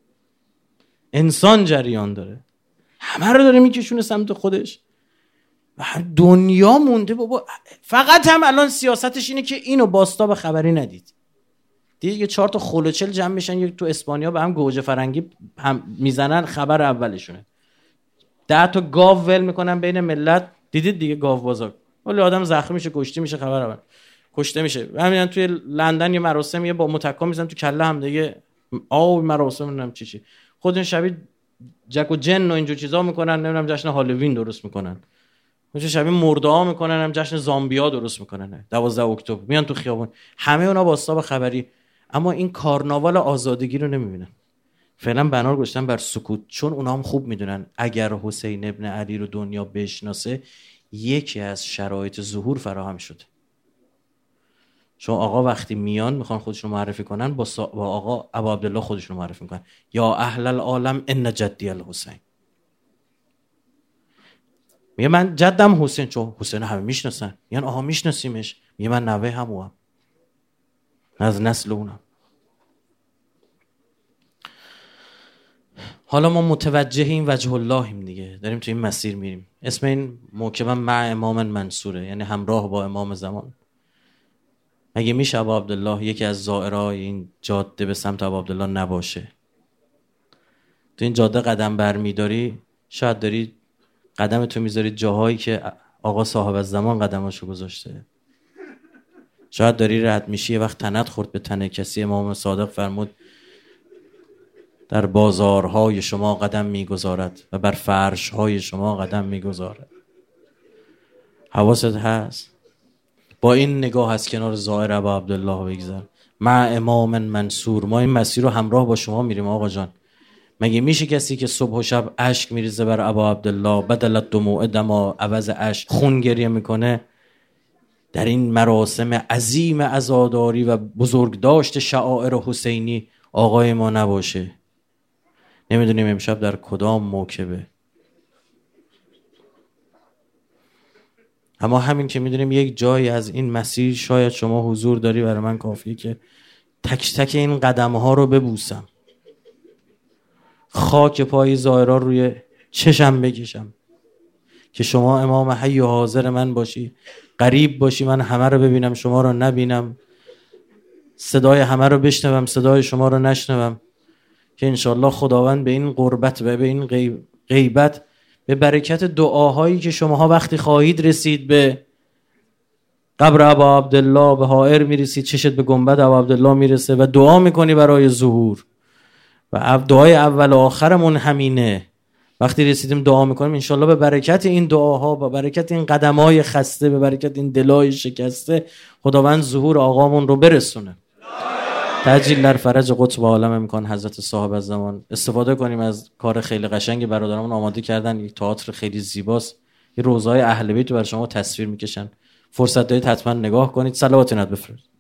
انسان جریان داره، همه رو داره میکشونه سمت خودش. و دنیا مونده بابا. فقط هم الان سیاستش اینه که اینو باستا خبری ندید. دیگه 4 تا خلوچل جمع میشن یک تو اسپانیا به هم گوجه فرنگی هم میزنن، خبر اولشونه. 10 تا گاو ول میکنن بین ملت. دیدید دیگه گاو بازار، ولی آدم زخمی میشه، کشته میشه، خبر اول کشته میشه. همین توی لندن یه مراسم، یه با متکا میزنن تو کله هم دیگه، مراسم نمیدونم چی خودشون شبیه جک و جن و اینجور چیزا میکنن، نمیدونم جشن هالووین درست میکنن، اونجا شبیه مرده‌ها میکنن، هم جشن زامبیا درست میکنن. 12 اکتبر میان تو خیابون، همه اونا واسطه خبری. اما این کارناوال آزادگی رو نمیبینن. فعلا بنا گذاشتن بر سکوت، چون اونا هم خوب میدونن اگر حسین ابن علی رو دنیا بشناسه یکی از شرایط ظهور فراهم شده. چون آقا وقتی میان میخوان خودشون رو معرفی کنن، با آقا ابو عبدالله خودشون رو معرفی میکنن، یا اهل العالم ان جدی الحسین. میگه من جدم حسین، چون حسین همه میشناسن. میگن آها میشناسیمش. میگه من نوه هموام، از نسل اونم. حالا ما متوجه این وجه اللهیم دیگه، داریم تو این مسیر میریم. اسم این موکبم مع امام منصوره، یعنی همراه با امام زمان. مگه میشه ابو عبدالله یکی از زائرای این جاده به سمت ابو عبدالله نباشه؟ تو این جاده قدم برمیداری، شاید داری قدم تو میذاری جاهایی که آقا صاحب الزمان قدماشو گذاشته. شاید داری رد میشی، یه وقت تنت خورد به تن کسی. امام صادق فرمود در بازارهای شما قدم میگذارد و بر فرشهای شما قدم میگذارد. حواست هست؟ با این نگاه از کنار زائر ابو عبدالله بگذر. مع امام منصور، ما این مسیر رو همراه با شما میریم آقا جان. مگه میشه کسی که صبح و شب اشک میریزه بر ابو عبدالله، بدلت دموع دما، عوض اشک خون گریه میکنه، در این مراسم عظیم عزاداری و بزرگداشت شعائر حسینی آقای ما نباشه؟ نمیدونیم امشب در کدام موکبه. اما همین که میدونیم یک جایی از این مسیر شاید شما حضور داری، برای من کافیه که تک تک این قدم ها رو ببوسم. خاک پای زائرا روی چشم بکشم که شما امام حی و حاضر من باشی، قریب باشی، من همه رو ببینم شما رو نبینم، صدای همه رو بشنوم صدای شما رو نشنوم، که انشالله خداوند به این قربت و به این غیبت به برکت دعاهایی که شماها وقتی خواهید رسید به قبر ابا عبدالله به حائر میرسید، چشت به گنبد ابا عبدالله میرسه و دعا میکنی برای ظهور، و دعای اول و آخرمون همینه. وقتی رسیدیم دعا میکنیم انشالله به برکت این دعاها، به برکت این قدمای خسته، به برکت این دلای شکسته، خداوند ظهور آقامون رو برسونه. تعجیل در فرج قطب عالم امکان حضرت صاحب الزمان. استفاده کنیم از کار خیلی قشنگ برادرامون آماده کردن، یک تئاتر خیلی زیباست، یه روزهای اهل بیت رو برای شما تصویر میکشن، فرصت دارید حتما نگاه کنید. صلوات نت بفرستید.